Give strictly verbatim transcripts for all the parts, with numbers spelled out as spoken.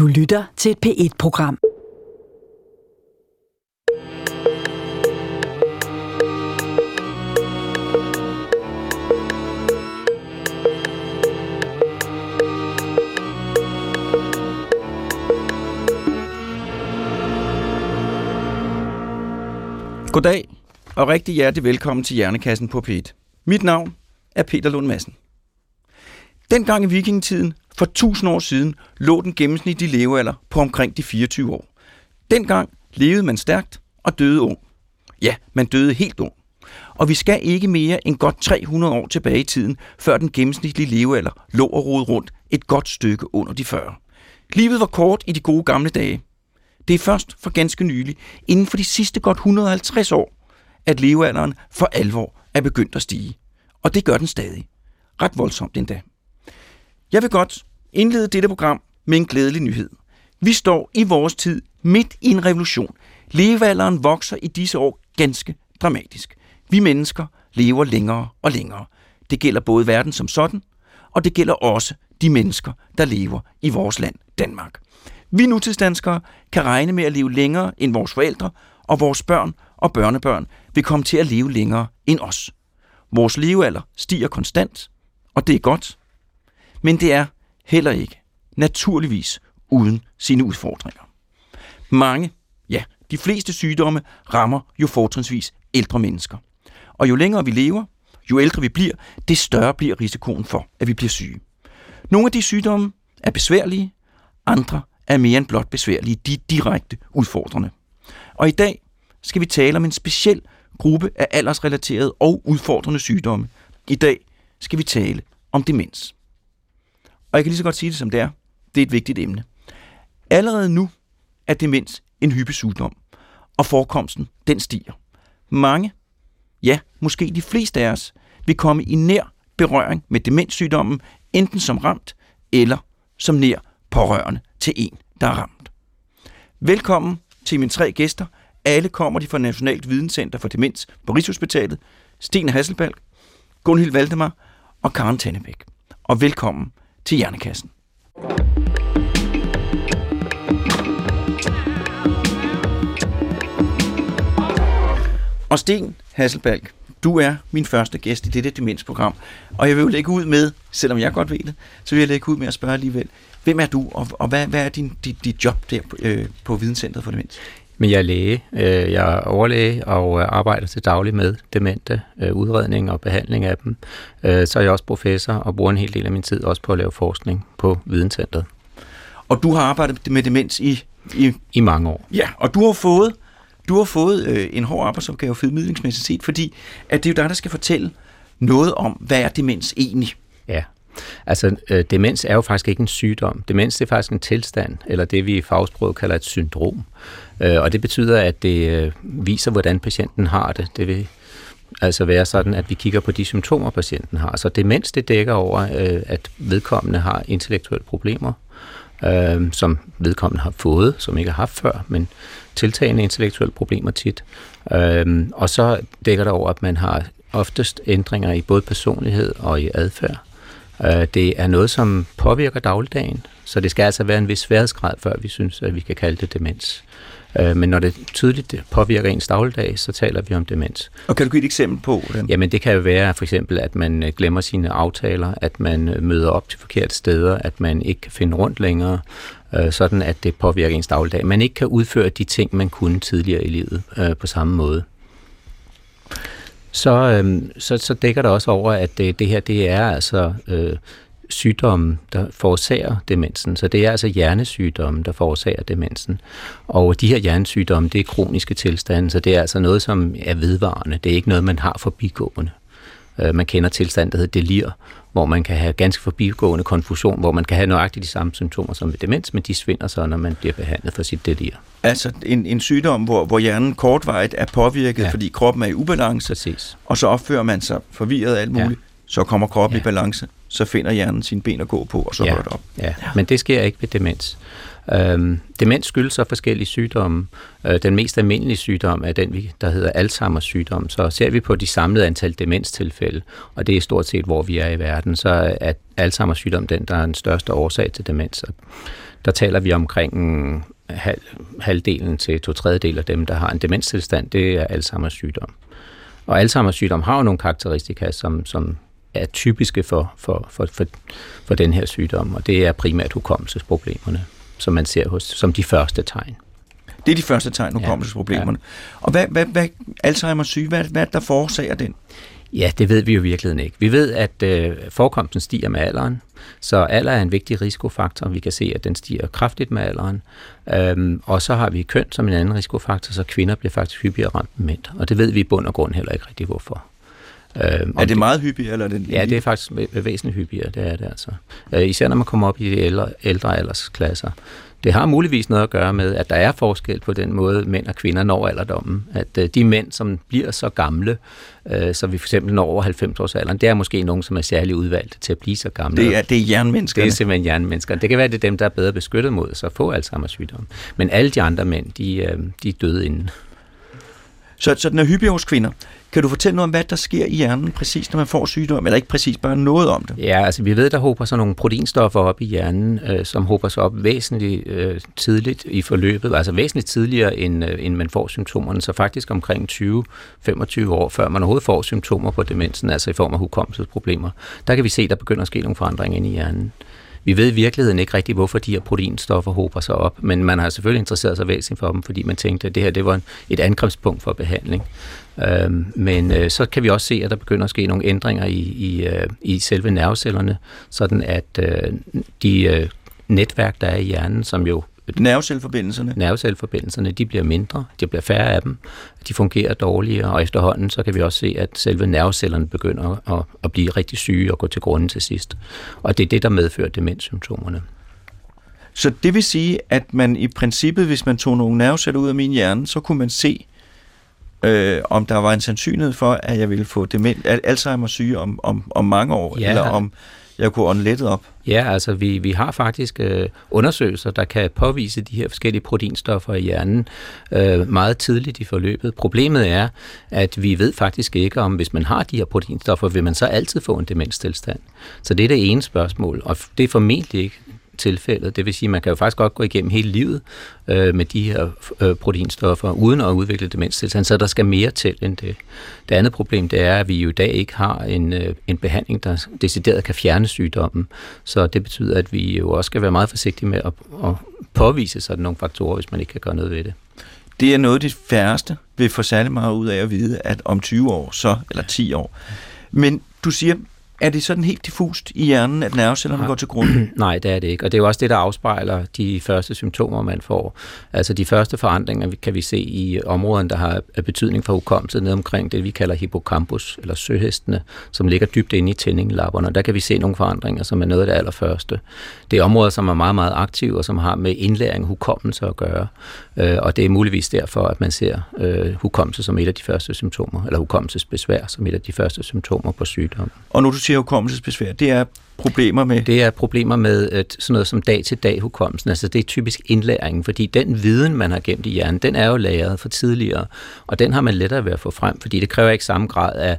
Du lytter til et P et-program. Goddag, og rigtig hjertelig velkommen til Hjernekassen på P et. Mit navn er Peter Lund Madsen. Dengang i vikingetiden, for tusind år siden, lå den gennemsnitlige levealder på omkring de fireogtyve år. Dengang levede man stærkt og døde ung. Ja, man døde helt ung. Og vi skal ikke mere end godt tre hundrede år tilbage i tiden, før den gennemsnitlige levealder lå og rodede rundt et godt stykke under de fyrre. Livet var kort i de gode gamle dage. Det er først for ganske nylig, inden for de sidste godt et hundrede og halvtreds år, at levealderen for alvor er begyndt at stige. Og det gør den stadig. Ret voldsomt endda. Jeg vil godt indlede dette program med en glædelig nyhed. Vi står i vores tid midt i en revolution. Levealderen vokser i disse år ganske dramatisk. Vi mennesker lever længere og længere. Det gælder både verden som sådan, og det gælder også de mennesker, der lever i vores land, Danmark. Vi nutidsdanskere kan regne med at leve længere end vores forældre, og vores børn og børnebørn vil komme til at leve længere end os. Vores levealder stiger konstant, og det er godt, men det er heller ikke, naturligvis, uden sine udfordringer. Mange, ja, de fleste sygdomme rammer jo fortrinsvis ældre mennesker. Og jo længere vi lever, jo ældre vi bliver, det større bliver risikoen for, at vi bliver syge. Nogle af de sygdomme er besværlige, andre er mere end blot besværlige, de er direkte udfordrende. Og i dag skal vi tale om en speciel gruppe af aldersrelaterede og udfordrende sygdomme. I dag skal vi tale om demens. Og jeg kan lige så godt sige det som det er. Det er et vigtigt emne. Allerede nu er demens en hyppig sygdom, og forekomsten den stiger. Mange, ja, måske de fleste af os, vil komme i nær berøring med demenssygdommen, enten som ramt eller som nær pårørende til en, der er ramt. Velkommen til mine tre gæster. Alle kommer de fra Nationalt Videnscenter for Demens på Rigshospitalet. Stine Hasselbalch, Gunhild Valdemar og Karen Tannebæk. Og velkommen til Hjernekassen. Og Stine Hasselbalch, du er min første gæst i dette demensprogram, og jeg vil jo lægge ud med, selvom jeg godt ved det, så vil jeg lægge ud med at spørge alligevel, hvem er du, og, og hvad, hvad er din, dit, dit job der på, øh, på Videnscentret for Demens? Men jeg er læge. Jeg er overlæge og arbejder til daglig med demente, udredning og behandling af dem. Så er jeg også professor og bruger en hel del af min tid også på at lave forskning på Videnscentret. Og du har arbejdet med demens i... I, I mange år. Ja, og du har fået, du har fået øh, en hård arbejdsopgave formidlingsmæssigt set, fordi at det er jo dig, der skal fortælle noget om, hvad er demens egentlig? Ja. Altså, øh, demens er jo faktisk ikke en sygdom. Demens er faktisk en tilstand, eller det vi i fagsproget kalder et syndrom. Øh, og det betyder, at det øh, viser, hvordan patienten har det. Det vil altså være sådan, at vi kigger på de symptomer, patienten har. Så demens, det dækker over, øh, at vedkommende har intellektuelle problemer, øh, som vedkommende har fået, som ikke har haft før, men tiltagende intellektuelle problemer tit. Øh, og så dækker det over, at man har oftest ændringer i både personlighed og i adfærd. Det er noget, som påvirker dagligdagen, så det skal altså være en vis sværhedsgrad, før vi synes, at vi kan kalde det demens. Men når det tydeligt påvirker ens dagligdag, så taler vi om demens. Og kan du give et eksempel på det? Jamen det kan jo være for eksempel, at man glemmer sine aftaler, at man møder op til forkerte steder, at man ikke kan finde rundt længere, sådan at det påvirker ens dagligdag. Man ikke kan udføre de ting, man kunne tidligere i livet på samme måde. Så, øhm, så, så dækker det også over, at det, det her det er altså øh, sygdommen, der forårsager demensen. Så det er altså hjernesygdommen, der forårsager demensen. Og de her hjernesygdomme, det er kroniske tilstande, så det er altså noget, som er vedvarende. Det er ikke noget, man har forbigående. Øh, man kender tilstand, der hedder delir, hvor man kan have ganske forbigående konfusion, hvor man kan have nøjagtigt de samme symptomer som ved demens, men de svinder så, når man bliver behandlet for sit delir. Altså en, en sygdom, hvor, hvor hjernen kortvarigt er påvirket, ja. Fordi kroppen er i ubalance, præcis. Og så opfører man sig forvirret og alt muligt, ja. Så kommer kroppen ja. I balance, så finder hjernen sine ben at gå på, og så ja. holder det op. Ja. Ja, men det sker ikke ved demens. Øhm, demens skyldes så forskellige sygdomme. Øh, den mest almindelige sygdom er den, der hedder Alzheimers sygdom. Så ser vi på de samlede antal demenstilfælde, og det er stort set, hvor vi er i verden, så er Alzheimers sygdom den, der er den største årsag til demens. der taler vi omkring halv, halvdelen til to tredjedel af dem, der har en demenstilstand, det er Alzheimers sygdom. Og Alzheimers sygdom har jo nogle karakteristika, som, som er typiske for, for, for, for, for den her sygdom, og det er primært hukommelsesproblemerne, som man ser hos, som de første tegn. Det er de første tegn, hukommelsesproblemerne. Ja, ja. Og hvad, hvad, hvad Alzheimers syge, hvad, hvad der forårsager den? Ja, det ved vi jo virkelig ikke. Vi ved, at øh, forekomsten stiger med alderen, så alder er en vigtig risikofaktor. Vi kan se, at den stiger kraftigt med alderen. Øhm, og så har vi køn som en anden risikofaktor, så kvinder bliver faktisk hyppigere ramt med mænd. Og det ved vi i bund og grund heller ikke rigtig, hvorfor. Øhm, er det meget hyppigere? Eller er det ja, det er faktisk væsentligt hyppigere, det er det altså. Øh, især når man kommer op i de ældre, ældre aldersklasser. Det har muligvis noget at gøre med, at der er forskel på den måde, mænd og kvinder når alderdommen. At øh, de mænd, som bliver så gamle, øh, så vi for eksempel når over halvfems års alderen, det er måske nogen, som er særligt udvalgt til at blive så gamle. Det er, det er jernmenneskerne. Det er simpelthen jernmennesker. Det kan være, det er dem, der er bedre beskyttet mod så få Alzheimers sygdom. Men alle de andre mænd, de, øh, de er døde inden. Så, så den er hyppig hos kvinder. Kan du fortælle noget om, hvad der sker i hjernen præcis, når man får sygdom, eller ikke præcis, bare noget om det? Ja, altså vi ved, der hober sig nogle proteinstoffer op i hjernen, øh, som hober sig op væsentligt øh, tidligt i forløbet, altså væsentligt tidligere, end, øh, end man får symptomerne, så faktisk omkring tyve til femogtyve år, før man overhovedet får symptomer på demensen, altså i form af hukommelsesproblemer. Der kan vi se, der begynder at ske nogle forandringer inde i hjernen. Vi ved i virkeligheden ikke rigtig, hvorfor de her proteinstoffer hober sig op, men man har selvfølgelig interesseret sig væsentligt for dem, fordi man tænkte, at det her det var en, et angrebspunkt for behandling. Øhm, men øh, så kan vi også se, at der begynder at ske nogle ændringer i, i, øh, i selve nervecellerne, sådan at øh, de øh, netværk, der er i hjernen, som jo Nervecelleforbindelserne? Nervecelleforbindelserne, de bliver mindre, de bliver færre af dem, de fungerer dårligere, og efterhånden så kan vi også se, at selve nervecellerne begynder at, at blive rigtig syge og gå til grunden til sidst. Og det er det, der medfører demenssymptomerne. Så det vil sige, at man i princippet, hvis man tog nogle nerveceller ud af min hjerne, så kunne man se, øh, om der var en sandsynlighed for, at jeg ville få dement, Alzheimers syge om, om, om mange år, ja, eller om jeg kunne ånde lettet op. Ja, altså vi, vi har faktisk øh, undersøgelser, der kan påvise de her forskellige proteinstoffer i hjernen øh, meget tidligt i forløbet. Problemet er, at vi ved faktisk ikke, om hvis man har de her proteinstoffer, vil man så altid få en demenstilstand. Så det er det ene spørgsmål, og det er formentlig ikke tilfældet. Det vil sige, at man kan jo faktisk godt gå igennem hele livet øh, med de her øh, proteinstoffer, uden at udvikle demenstilstand, så der skal mere til end det. Det andet problem, det er, at vi jo i dag ikke har en, øh, en behandling, der decideret kan fjerne sygdommen. Så det betyder, at vi jo også skal være meget forsigtige med at, at påvise sådan nogle faktorer, hvis man ikke kan gøre noget ved det. Det er noget af det færreste, vil få særlig meget ud af at vide, at om tyve år, så, eller ti år. Men du siger, er det sådan helt diffust i hjernen, at nervecellerne ja. går til grunden? Nej, det er det ikke. Og det er jo også det, der afspejler de første symptomer, man får. Altså de første forandringer kan vi se i områderne, der har betydning for hukommelse, ned omkring det, vi kalder hippocampus, eller søhestene, som ligger dybt inde i tændinglapperne. Der kan vi se nogle forandringer, som er noget af det allerførste. Det er områder, som er meget, meget aktive, og som har med indlæring og hukommelse at gøre. Og det er muligvis derfor, at man ser øh, hukommelse som et af de første symptomer, eller hukommelsesbesvær som et af de første symptomer på sygdom. Og nu du siger hukommelsesbesvær, det er problemer med? Det er problemer med et, sådan noget som dag-til-dag hukommelsen. Altså det er typisk indlæringen, fordi den viden, man har gemt i hjernen, den er jo lagret for tidligere, og den har man lettere ved at få frem, fordi det kræver ikke samme grad af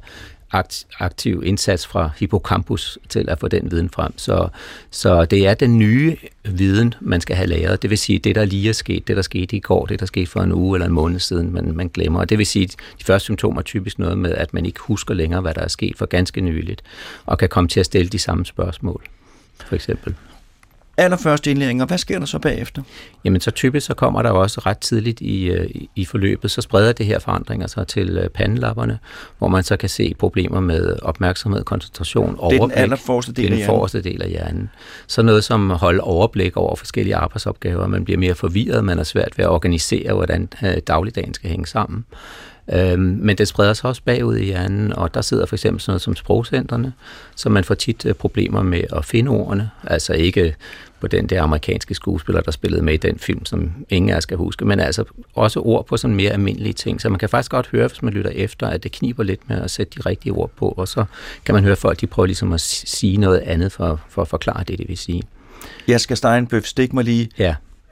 aktiv indsats fra hippocampus til at få den viden frem. Så, så det er den nye viden, man skal have lagret. Det vil sige, det der lige er sket, det der skete i går, det der skete for en uge eller en måned siden, man, man glemmer. Og det vil sige, at de første symptomer er typisk noget med, at man ikke husker længere, hvad der er sket for ganske nyligt, og kan komme til at stille de samme spørgsmål, for eksempel. Allerførste indlæring, og hvad sker der så bagefter? Jamen så typisk så kommer der også ret tidligt i, i, i forløbet, så spreder det her forandringer sig til pandelapperne, hvor man så kan se problemer med opmærksomhed, koncentration, overblik. Det er den allerforreste del af hjernen. Det er den forreste del af hjernen. Så noget som holde overblik over forskellige arbejdsopgaver, man bliver mere forvirret, man er svært ved at organisere, hvordan dagligdagen skal hænge sammen. Øhm, men det spreder sig også bagud i hjernen, og der sidder for eksempel sådan noget som sprogcentrene, så man får tit øh, problemer med at finde ordene, altså ikke på den der amerikanske skuespiller, der spillede med i den film, som ingen af os skal huske, men altså også ord på sådan mere almindelige ting, så man kan faktisk godt høre, hvis man lytter efter, at det kniber lidt med at sætte de rigtige ord på, og så kan man høre folk, de prøver ligesom at sige noget andet for, for at forklare det, det vil sige. Jeg skal stege en bøf, stik mig lige. Ja.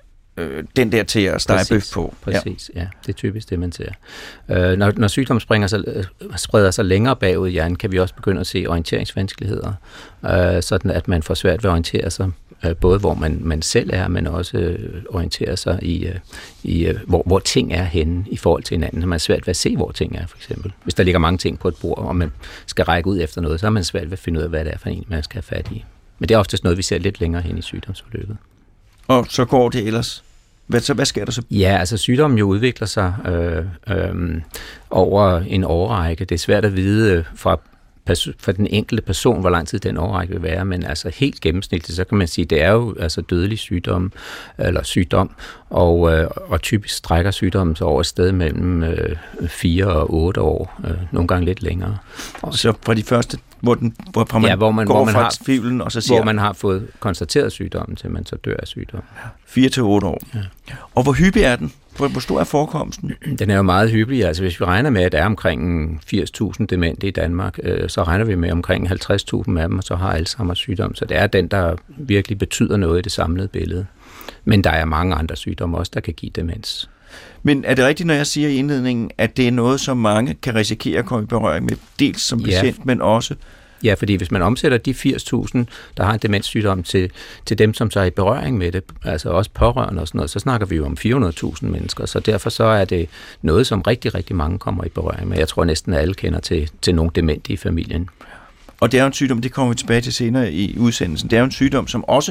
Den der til at stege bøf på. Præcis, ja. ja. Det er typisk det, man ser. Øh, når, når sygdommen springer sig, øh, spreder sig længere bagud i hjernen, kan vi også begynde at se orienteringsvanskeligheder, øh, sådan at man får svært ved at orientere sig både hvor man, man selv er, men også orienterer sig i, i hvor, hvor ting er henne i forhold til hinanden. Så man er svært ved at se, hvor ting er, for eksempel. Hvis der ligger mange ting på et bord, og man skal række ud efter noget, så er man svært ved at finde ud af, hvad det er for en, man skal have fat i. Men det er oftest noget, vi ser lidt længere hen i sygdomsforløbet. Og så går det ellers? Hvad, så, hvad sker der så? Ja, altså sygdommen jo udvikler sig øh, øh, over en årrække. Det er svært at vide øh, fra, fra den enkelte person, hvor lang tid den årrække vil være, men altså helt gennemsnitligt, så kan man sige, det er jo altså dødelig sygdom, eller sygdom, og, øh, og typisk strækker sygdommen sig over et sted mellem øh, fire og otte år, øh, nogle gange lidt længere. Så fra de første, hvor, den, hvor man, ja, hvor man går hvor man fra har, tvivlen, og så siger... Hvor man har fået konstateret sygdommen, til man så dør af sygdommen. Fire til otte år. Ja. Og hvor hyppig er den? Hvor, hvor stor er forekomsten? Den er jo meget hyppig. Altså hvis vi regner med, at der er omkring firs tusind demente i Danmark, øh, så regner vi med omkring halvtreds tusind af dem, og så har Alzheimer's sygdom. Så det er den, der virkelig betyder noget i det samlede billede. Men der er mange andre sygdomme også, der kan give demens. Men er det rigtigt, når jeg siger i indledningen, at det er noget, som mange kan risikere at komme i berøring med, dels som patient, ja. men også... Ja, fordi hvis man omsætter de firs tusind, der har en demenssygdom, til, til dem, som så er i berøring med det, altså også pårørende og sådan noget, så snakker vi jo om fire hundrede tusind mennesker, så derfor så er det noget, som rigtig, rigtig mange kommer i berøring med. Jeg tror næsten alle kender til, til nogle demente i familien. Og det er jo en sygdom, det kommer vi tilbage til senere i udsendelsen, det er jo en sygdom, som også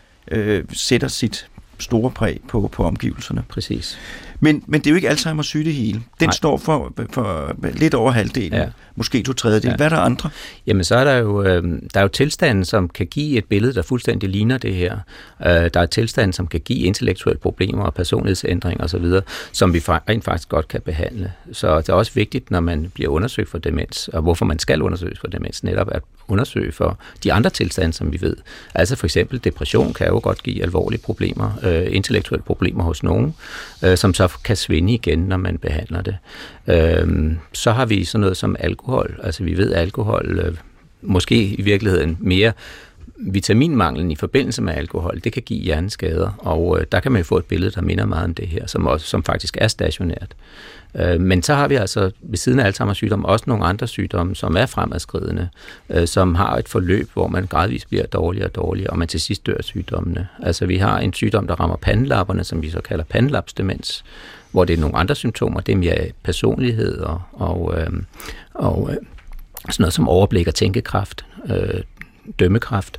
øh, sætter sit store præg på, på omgivelserne. Præcis. Men, men det er jo ikke Alzheimer's syge det hele. Den Nej. står for, for lidt over halvdelen, ja. måske to tredjedel. Ja. Hvad er der andre? Jamen så er der jo, øh, der er jo tilstanden, som kan give et billede, der fuldstændig ligner det her. Øh, der er tilstanden, som kan give intellektuelle problemer og personlighedsændringer osv., som vi rent faktisk godt kan behandle. Så det er også vigtigt, når man bliver undersøgt for demens, og hvorfor man skal undersøges for demens, netop at undersøge for de andre tilstande, som vi ved. Altså for eksempel depression kan jo godt give alvorlige problemer, øh, intellektuelle problemer hos nogen, øh, som så kan svinde igen, når man behandler det. Øhm, så har vi sådan noget som alkohol. Altså vi ved, at alkohol øh, måske i virkeligheden mere vitaminmanglen i forbindelse med alkohol, det kan give hjerneskader, og øh, der kan man jo få et billede, der minder meget om det her, som, også, som faktisk er stationært. Øh, men så har vi altså ved siden af Alzheimer's sygdom også nogle andre sygdomme, som er fremadskridende, øh, som har et forløb, hvor man gradvist bliver dårligere og dårligere, og man til sidst dør af sygdommene. Altså vi har en sygdom, der rammer pandelapperne, som vi så kalder pandelapsdemens, hvor det er nogle andre symptomer, det er mere personlighed og, og, øh, og øh, sådan noget som overblik og tænkekraft, øh, dømmekraft,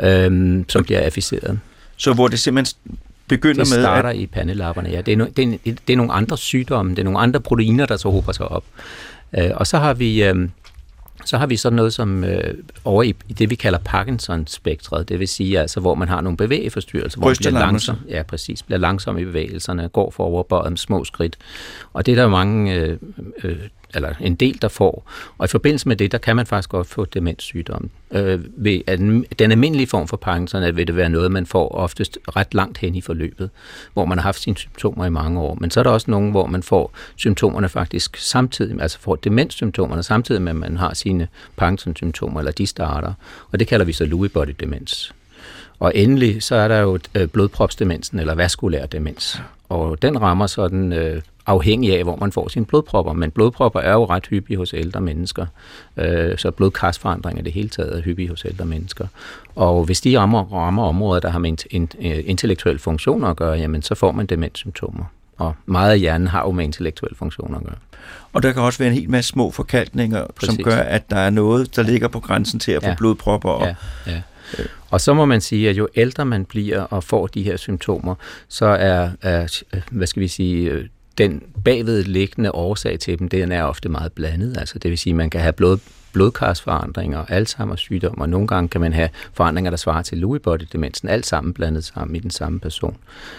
øh, som bliver afficeret. Så hvor det simpelthen begynder med... Det starter med, at... i pandelapperne, ja. Det er, no, det, er, det er nogle andre sygdomme, det er nogle andre proteiner, der så hober sig op. Øh, og så har vi... Øh, Så har vi sådan noget som øh, over i, i det, vi kalder Parkinson-spektret, det vil sige, altså, hvor man har nogle bevægeforstyrrelser, hvor man bliver langsom, ja, præcis, bliver langsom i bevægelserne, går foroverbøjet med små skridt. Og det er der mange, øh, øh, eller en del, der får. Og i forbindelse med det, der kan man faktisk godt få demenssygdom. Øh, ved den, den almindelige form for Parkinson vil det være noget, man får oftest ret langt hen i forløbet, hvor man har haft sine symptomer i mange år. Men så er der også nogle, hvor man får symptomerne faktisk samtidig, altså får demenssymptomerne samtidig med, at man har sine Parkinson-symptomer, eller de starter. Og det kalder vi så Lewy body demens. Og endelig, så er der jo øh, blodpropsdemensen, eller vaskulær demens. Og den rammer sådan øh, afhængig af, hvor man får sine blodpropper. Men blodpropper er jo ret hyppige hos ældre mennesker. Øh, så blodkarsforandringer det hele taget er hyppige hos ældre mennesker. Og hvis de rammer, rammer områder, der har med en, en, intellektuelle funktioner at gøre, jamen så får man demenssymptomer. Og meget af hjernen har jo med intellektuelle funktioner at gøre. Og der kan også være en hel masse små forkalkninger, Præcis. som gør, at der er noget, der ligger på grænsen til at få ja. blodpropper. Og ja, ja. Og så må man sige, at jo ældre man bliver og får de her symptomer, så er, er hvad skal vi sige, den bagvedliggende årsag til dem, den er ofte meget blandet. Altså det vil sige, at man kan have blod, blodkarsforandringer, Alzheimer's sygdom, og nogle gange kan man have forandringer, der svarer til Lewy body demensen, alt sammen blandet sammen i den samme person.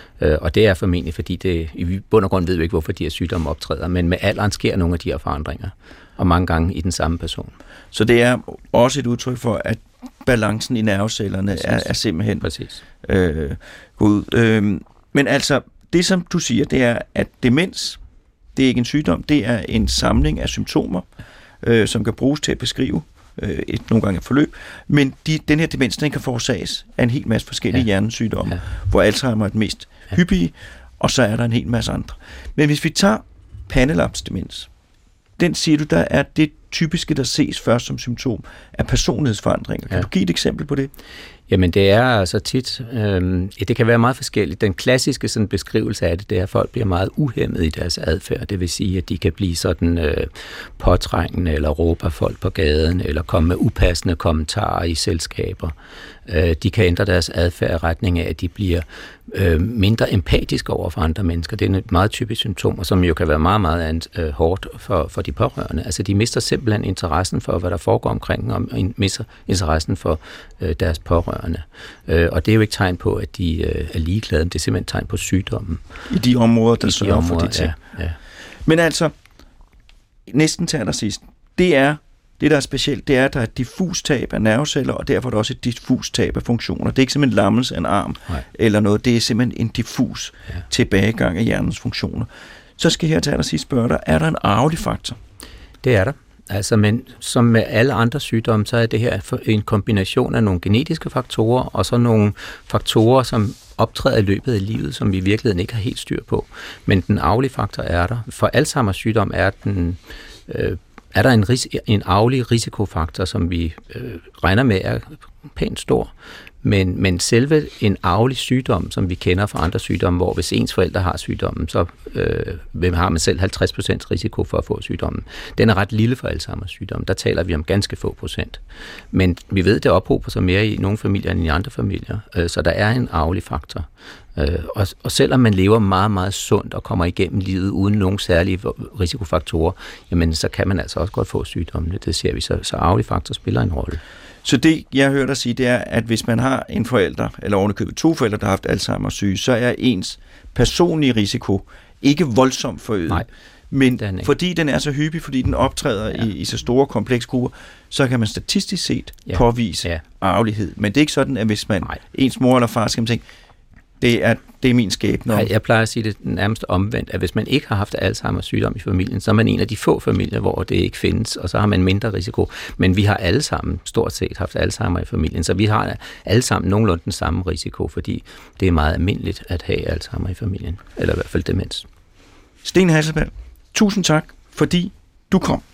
Og det er formentlig, fordi det, i bund og grund ved vi ikke, hvorfor de her sygdomme optræder, men med alderen sker nogle af de her forandringer, og mange gange i den samme person. Så det er også et udtryk for, at balancen i nervecellerne er, er simpelthen Præcis. Øh, god. Øh, men altså, det som du siger, det er, at demens, det er ikke en sygdom, det er en samling af symptomer, øh, som kan bruges til at beskrive øh, et nogle gange et forløb, men de, den her demens, den kan forårsages af en hel masse forskellige ja. hjernesygdomme, ja. hvor Alzheimer er den mest ja. hyppige, og så er der en hel masse andre. Men hvis vi tager pandelapsdemens, den siger du, der er det typiske, der ses først som symptom, er personlighedsforandringer. Kan ja. du give et eksempel på det? Jamen det er altså tit, øh, det kan være meget forskelligt. Den klassiske sådan, beskrivelse af det, det er, at folk bliver meget uhæmmet i deres adfærd. Det vil sige, at de kan blive sådan øh, påtrængende, eller råbe af folk på gaden, eller komme med upassende kommentarer i selskaber. Øh, de kan ændre deres adfærd i retning af, at de bliver øh, mindre empatiske over for andre mennesker. Det er et meget typisk symptom, og som jo kan være meget, meget øh, hårdt for, for de pårørende. Altså de mister simpelthen interessen for, hvad der foregår omkring dem, og mister interessen for øh, deres pårørende. Øh, og det er jo ikke tegn på, at de øh, er ligeglade, det er simpelthen tegn på sygdommen. I de områder, der sørger områder, for de ting. Ja, ja. Men altså, næsten til allersidst, det er, det der er specielt, det er, at der er et diffus tab af nerveceller, og derfor er der også et diffus tab af funktioner. Det er ikke simpelthen lammelse af en arm, Nej. eller noget, det er simpelthen en diffus ja. tilbagegang af hjernens funktioner. Så skal jeg her til allersidst spørge dig, er der en arvelig faktor? Det er der. Altså, men som med alle andre sygdomme, så er det her en kombination af nogle genetiske faktorer, og så nogle faktorer, som optræder i løbet af livet, som vi i virkeligheden ikke har helt styr på. Men den arvelige faktor er der. For Alzheimers sygdom er, den, øh, er der en, ris- en arvelig risikofaktor, som vi øh, regner med er pænt stor. Men, men selve en arvelig sygdom, som vi kender fra andre sygdomme, hvor hvis ens forældre har sygdommen, så øh, har man selv halvtreds procent risiko for at få sygdommen. Den er ret lille for Alzheimers sygdom. Der taler vi om ganske få procent. Men vi ved, det ophober sig mere i nogle familier end i andre familier. Øh, så der er en arvelig faktor. Øh, og, og selvom man lever meget, meget sundt og kommer igennem livet uden nogen særlige risikofaktorer, jamen så kan man altså også godt få sygdommene. Det ser vi, så, så arvelig faktor spiller en rolle. Så det, jeg har hørt dig sige, det er, at hvis man har en forælder, eller ovenikøbet to forældre, der har haft Alzheimer's syge, så er ens personlige risiko ikke voldsomt forøget. Nej, men den fordi den er så hyppig, fordi den optræder ja. i, i så store kompleksgrupper, så kan man statistisk set ja. påvise ja. arvelighed. Men det er ikke sådan, at hvis man Nej. ens mor eller far skal man tænke, det er, det er min skæbne. Nej, jeg plejer at sige det nærmest omvendt, at hvis man ikke har haft Alzheimer's sygdom i familien, så er man en af de få familier, hvor det ikke findes, og så har man mindre risiko. Men vi har alle sammen stort set haft Alzheimer i familien, så vi har alle sammen nogenlunde den samme risiko, fordi det er meget almindeligt at have Alzheimer i familien, eller i hvert fald demens. Sten Hasselbalch, tusind tak, fordi du kom.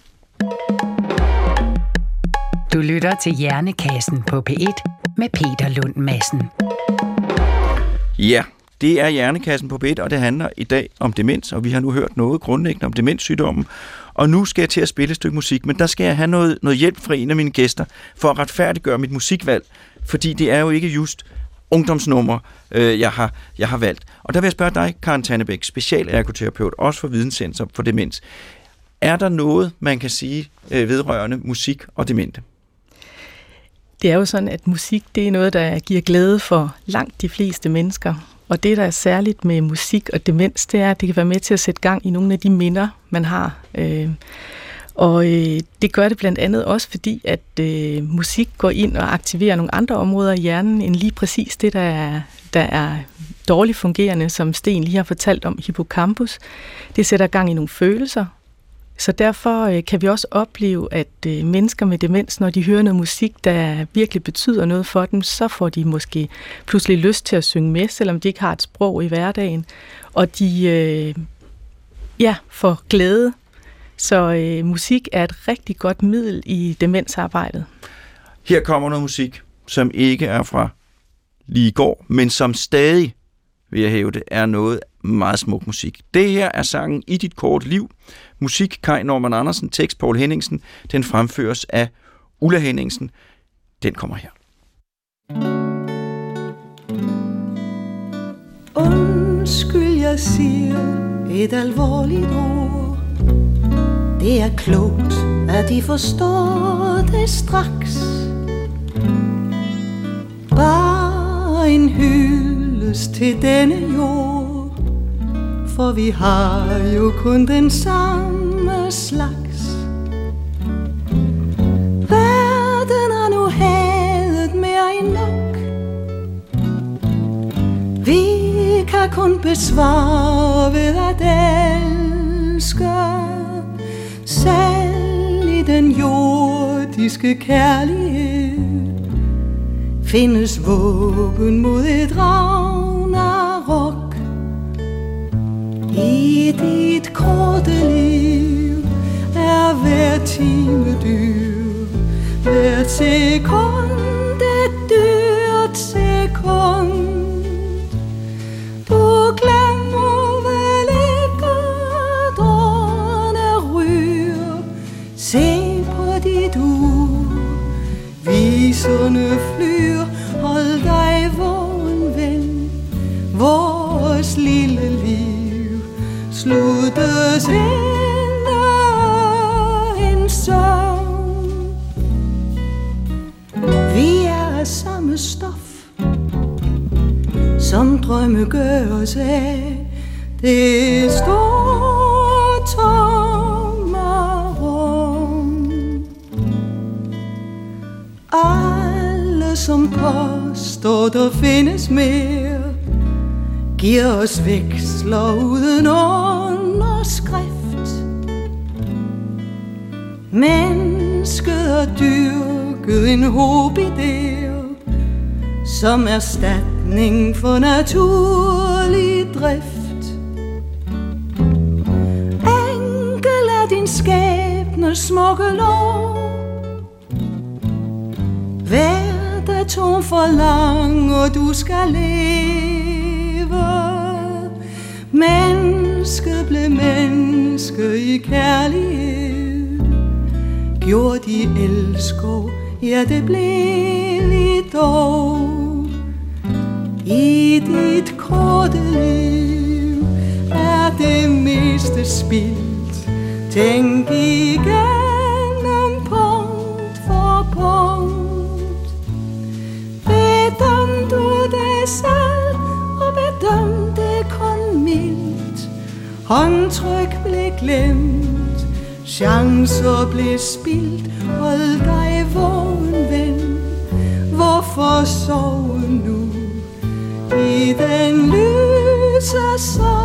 Du lytter til Hjernekassen på P et med Peter Lund Madsen. Ja, det er Hjernekassen på P et, og det handler i dag om demens, og vi har nu hørt noget grundlæggende om demenssygdommen. Og nu skal jeg til at spille et stykke musik, men der skal jeg have noget, noget hjælp fra en af mine gæster for at retfærdiggøre mit musikvalg, fordi det er jo ikke just ungdomsnummer, øh, jeg, har, jeg har valgt. Og der vil jeg spørge dig, Karen Tannebæk, specialergoterapeut, også for Videnscenter for Demens. Er der noget, man kan sige øh, vedrørende musik og demente? Det er jo sådan, at musik, det er noget, der giver glæde for langt de fleste mennesker. Og det, der er særligt med musik og demens, det er, at det kan være med til at sætte gang i nogle af de minder, man har. Og det gør det blandt andet også, fordi at musik går ind og aktiverer nogle andre områder i hjernen, end lige præcis det, der er, der er dårligt fungerende, som Sten lige har fortalt om, hippocampus. Det sætter gang i nogle følelser. Så derfor øh, kan vi også opleve, at øh, mennesker med demens, når de hører noget musik, der virkelig betyder noget for dem, så får de måske pludselig lyst til at synge med, selvom de ikke har et sprog i hverdagen. Og de øh, ja, får glæde. Så øh, musik er et rigtig godt middel i demensarbejdet. Her kommer noget musik, som ikke er fra lige i går, men som stadig, vil jeg hævde, er noget meget smuk musik. Det her er sangen I dit korte liv. Musik Kai Norman Andersen, tekst Poul Henningsen. Den fremføres af Ulla Henningsen. Den kommer her. Undskyld, jeg siger et alvorligt ord. Det er klogt, at de forstår det straks. Bare en hyldest til denne jord, for vi har jo kun den samme slags. Verden har nu hadet mere end nok. Vi kan kun besvare ved at elske. Selv i den jordiske kærlighed findes våben mod et ragnarok. I dit korte liv er hver timedyr. Hvert sekund et dyrt sekund. Du glemmer vel ikke drømmerne ryger. Se på dit ur, viserne flyr. Hold dig vågen, ven, vores lille liv sluttes inde en søvn. Vi er af samme stof, som drømme gør os af. Det store tomme rum. Alle som påstår der findes mere, giver os veksler uden underskrift. Mennesket har dyrket en håb idéer som erstatning for naturlig drift. Enkel er din skæbne smukke lov. Hver tom for lang, og du skal leve. Menneske blev menneske i kærlighed. Gjorde de elsker, ja det blev vi dog. I dit korte liv er det meste spildt. Tænk igennem punkt for punkt. Bedøm du det selv, og bedøm det kun mildt. Håndtryk blev glemt, chancer blev spildt. Hold dig vågen, ven, hvorfor sove nu i den lyse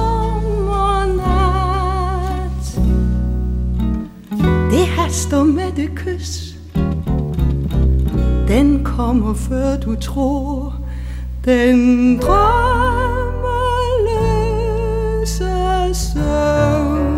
sommernat? Det haster med det kys, den kommer før du tror. Den drømmeløse søvn.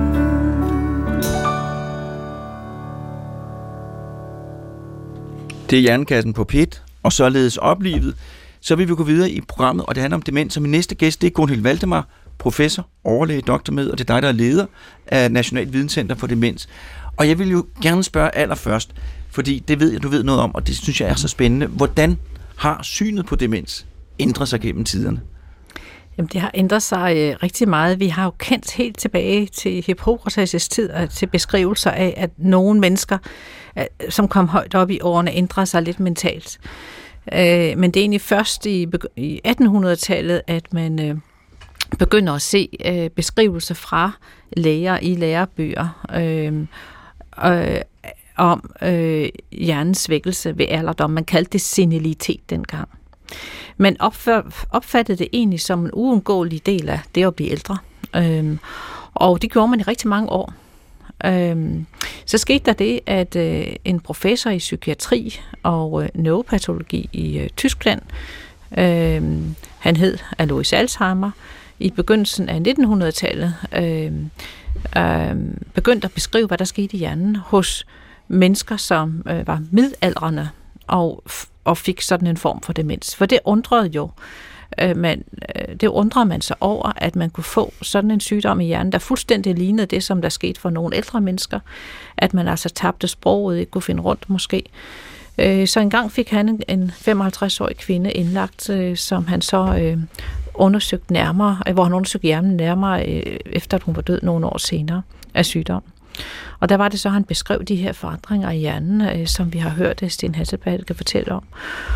Det er Hjernekassen på P et, og således oplivet. Så vil vi gå videre i programmet, og det handler om demens. Og min næste gæst, det er Gunhild Valdemar, professor, overlæge, doktor med, og det er dig, der er leder af National Videnscenter for Demens. Og jeg vil jo gerne spørge allerførst, fordi det ved jeg, du ved noget om, og det synes jeg er så spændende. Hvordan har synet på demens ændret sig gennem tiderne? Jamen, det har ændret sig øh, rigtig meget. Vi har jo kendt helt tilbage til Hippokrates' tid og til beskrivelser af, at nogle mennesker, øh, som kom højt op i årene, ændrer sig lidt mentalt. Øh, men det er egentlig først i, i attenhundredetallet, at man øh, begynder at se øh, beskrivelser fra læger i lærebøger øh, øh, om øh, hjernens svækkelse ved alderdom. Man kaldte det senilitet dengang. Man opfattede det egentlig som en uundgåelig del af det at blive ældre. Øhm, og det gjorde man i rigtig mange år. Øhm, så skete der det, at øh, en professor i psykiatri og øh, neuropatologi i øh, Tyskland, øh, han hed Alois Alzheimer, i begyndelsen af nittenhundredetallet øh, øh, begyndte at beskrive, hvad der skete i hjernen hos mennesker, som øh, var midaldrende og og fik sådan en form for demens. For det undrede jo, øh, man, øh, det undrede man sig over, at man kunne få sådan en sygdom i hjernen, der fuldstændig lignede det, som der skete for nogle ældre mennesker, at man altså tabte sproget, ikke kunne finde rundt måske. Øh, så engang fik han en, en femoghalvtreds-årig kvinde indlagt, øh, som han så øh, undersøgte nærmere, øh, hvor han undersøgte hjernen nærmere, øh, efter at hun var død nogle år senere af sygdom. Og der var det så, han beskrev de her forandringer i hjernen, øh, som vi har hørt, at Sten Hasselbalch kan fortælle om.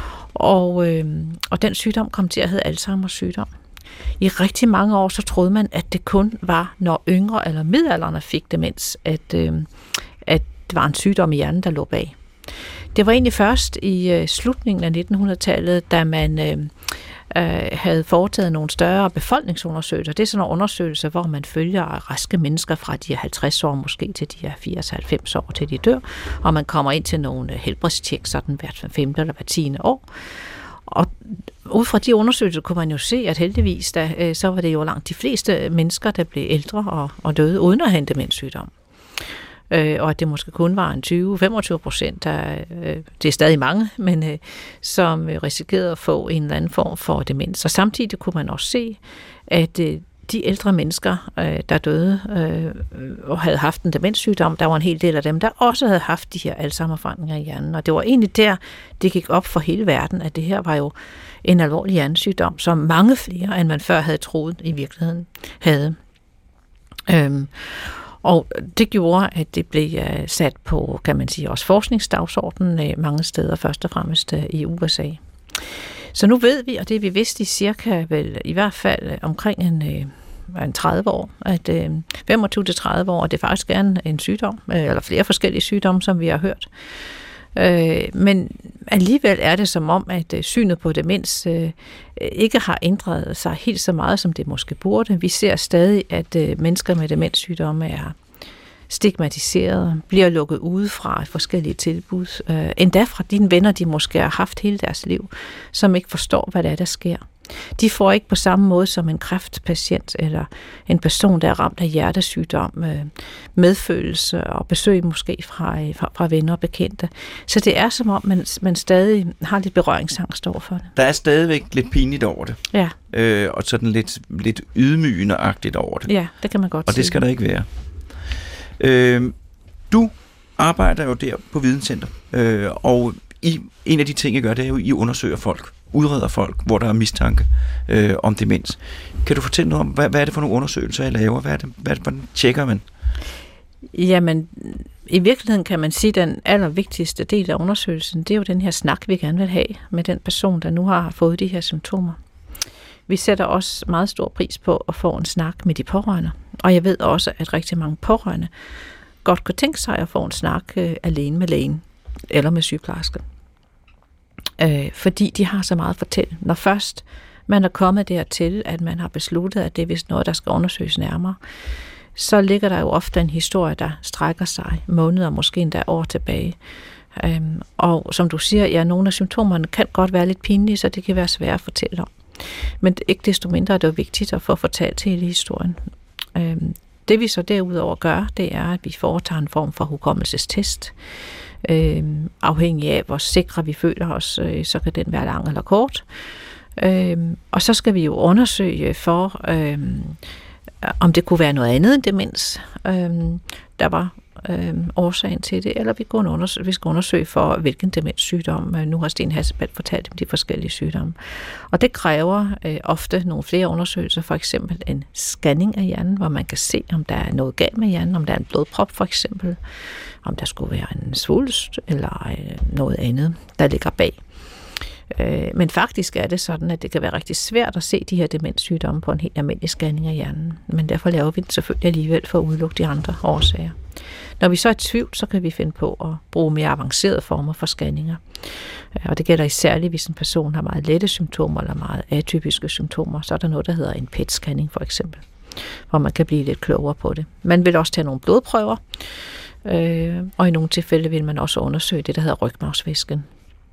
Og, øh, og den sygdom kom til at hedde Alzheimers sygdom. I rigtig mange år så troede man, at det kun var, når yngre eller midaldrende fik demens, at, øh, at det var en sygdom i hjernen, der lå bag. Det var egentlig først i øh, slutningen af nittenhundredetallet, da man øh, øh, havde foretaget nogle større befolkningsundersøgelser. Det er sådan nogle undersøgelser, hvor man følger raske mennesker fra de er halvtreds år måske til de er firs til halvfems år til de dør, og man kommer ind til nogle helbredstjek sådan hvert femte eller hvert tiende år. Og ud fra de undersøgelser kunne man jo se, at heldigvis da, øh, så var det jo langt de fleste mennesker, der blev ældre og, og døde uden at have en demenssygdom. øh, og at det måske kun var en tyve til femogtyve procent, der, øh, det er stadig mange, men øh, som risikerede at få en eller anden form for demens. Og samtidig kunne man også se, at øh, de ældre mennesker, øh, der døde øh, og havde haft en demenssygdom, der var en hel del af dem, der også havde haft de her Alzheimer-forandringer i hjernen. Og det var egentlig der, det gik op for hele verden, at det her var jo en alvorlig hjernesygdom, som mange flere, end man før havde troet i virkeligheden, havde. Øhm, og det gjorde, at det blev uh, sat på, kan man sige, også forskningsdagsordenen uh, mange steder, først og fremmest uh, i U S A. Så nu ved vi, og det vi vidste i cirka vel i hvert fald uh, omkring en, uh, en tredive år, at uh, femogtyve til tredive år, det er faktisk gerne en sygdom, uh, eller flere forskellige sygdomme, som vi har hørt. Øh, men alligevel er det som om, at øh, synet på demens øh, ikke har ændret sig helt så meget, som det måske burde. Vi ser stadig, at øh, mennesker med demenssygdomme er stigmatiseret, bliver lukket ude fra forskellige tilbud, øh, endda fra dine venner, de måske har haft hele deres liv, som ikke forstår, hvad det er, der sker. De får ikke på samme måde som en kræftpatient eller en person, der er ramt af hjertesygdom, medfølelse og besøg måske fra, fra, fra venner og bekendte. Så det er som om, man, man stadig har lidt berøringsangst over for det. Der er stadigvæk lidt pinligt over det. Ja. Øh, og sådan lidt, lidt ydmygende-agtigt over det. Ja, det kan man godt Og sige. det skal der ikke være. Øh, du arbejder jo der på Videnscenter, øh, og I, en af de ting, I gør, det er jo, I undersøger folk. Udreder folk, hvor der er mistanke øh, om demens. Kan du fortælle noget om, hvad, hvad er det for nogle undersøgelser, I laver? Hvad er det, hvad, hvordan tjekker man? Jamen, i virkeligheden kan man sige, at den allervigtigste del af undersøgelsen, det er jo den her snak, vi gerne vil have med den person, der nu har fået de her symptomer. Vi sætter også meget stor pris på at få en snak med de pårørende. Og jeg ved også, at rigtig mange pårørende godt kunne tænke sig at få en snak øh, alene med lægen eller med sygeplejersken. Øh, fordi de har så meget at fortælle. Når først man er kommet dertil, at man har besluttet, at det er vist noget, der skal undersøges nærmere, så ligger der jo ofte en historie, der strækker sig måneder, måske endda år tilbage. Øhm, og som du siger, ja, nogle af symptomerne kan godt være lidt pinlige, så det kan være svært at fortælle om. Men ikke desto mindre er det jo vigtigt at få fortalt hele historien. Øhm, det vi så derudover gør, det er, at vi foretager en form for hukommelsestest. Øhm, afhængig af, hvor sikre vi føler os, øh, så kan den være lang eller kort. Øhm, og så skal vi jo undersøge for, øhm, om det kunne være noget andet end demens, øhm, der var øhm, årsagen til det, eller vi, kunne undersøge, vi skal undersøge for, hvilken demenssygdom. Nu har Sten Hasselbalch fortalt om de forskellige sygdomme. Og det kræver øh, ofte nogle flere undersøgelser, for eksempel en scanning af hjernen, hvor man kan se, om der er noget galt med hjernen, om der er en blodprop for eksempel, om der skulle være en svulst eller øh, noget andet, der ligger bag. Øh, men faktisk er det sådan, at det kan være rigtig svært at se de her demenssygdomme på en helt almindelig scanning af hjernen. Men derfor laver vi den selvfølgelig alligevel for at udelukke de andre årsager. Når vi så er i tvivl, så kan vi finde på at bruge mere avancerede former for scanninger. Og det gælder især, hvis en person har meget lette symptomer eller meget atypiske symptomer. Så er der noget, der hedder en P E T-scanning for eksempel, hvor man kan blive lidt klogere på det. Man vil også tage nogle blodprøver, og i nogle tilfælde vil man også undersøge det, der hedder rygmarvsvæsken.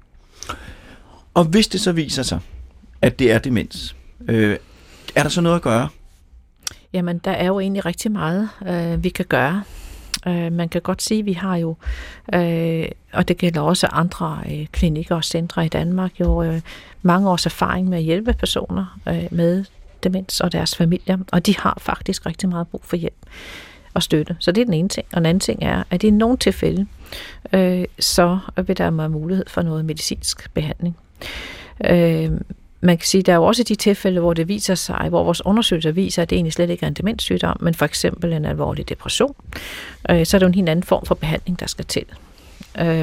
Og hvis det så viser sig, at det er demens, øh, er der så noget at gøre? Jamen, der er jo egentlig rigtig meget, øh, vi kan gøre. Øh, man kan godt sige, at vi har jo, øh, og det gælder også andre øh, klinikker og centre i Danmark, jo øh, mange års erfaring med at hjælpe personer øh, med demens og deres familier, og de har faktisk rigtig meget brug for hjælp og støtte. Så det er den ene ting. Og den anden ting er, at i nogle tilfælde, øh, så vil der være mulighed for noget medicinsk behandling. Øh, man kan sige, at der er jo også de tilfælde, hvor det viser sig, hvor vores undersøgelser viser, at det egentlig slet ikke er en demenssygdom, men for eksempel en alvorlig depression. Øh, så er det jo en helt anden form for behandling, der skal til. Øh,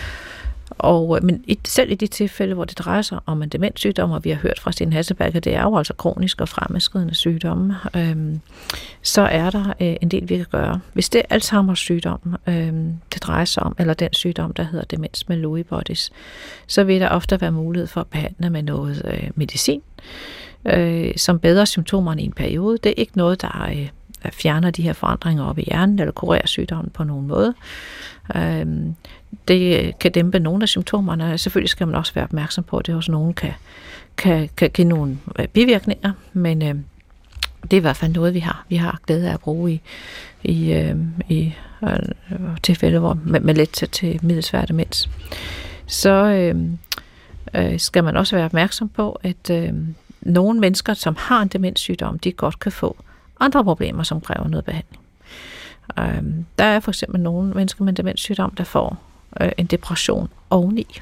Og, men i, selv i de tilfælde, hvor det drejer sig om en demenssygdom, og vi har hørt fra Sten Hasselbalch, at det er jo altså kronisk og fremadskridende sygdomme, øhm, så er der øh, en del, vi kan gøre. Hvis det er Alzheimers sygdom, øhm, det drejer sig om, eller den sygdom, der hedder demens med Lewy bodies, så vil der ofte være mulighed for at behandle med noget øh, medicin, øh, som bedrer symptomerne i en periode. Det er ikke noget, der øh, fjerner de her forandringer op i hjernen, eller kurerer sygdommen på nogen måde. Øhm, det kan dæmpe nogle af symptomerne. Selvfølgelig skal man også være opmærksom på, at det hos nogen kan, kan, kan give nogle bivirkninger, men, øh, det er i hvert fald noget, vi har. Vi har glæde af at bruge i, i, øh, i øh, tilfælde, hvor med, med let til, til middelsvær demens. Så øh, øh, skal man også være opmærksom på, at øh, nogle mennesker, som har en demenssygdom, de godt kan få andre problemer, som kræver noget behandling. Øh, der er for eksempel nogle mennesker med en demenssygdom, der får øh, en depression oveni.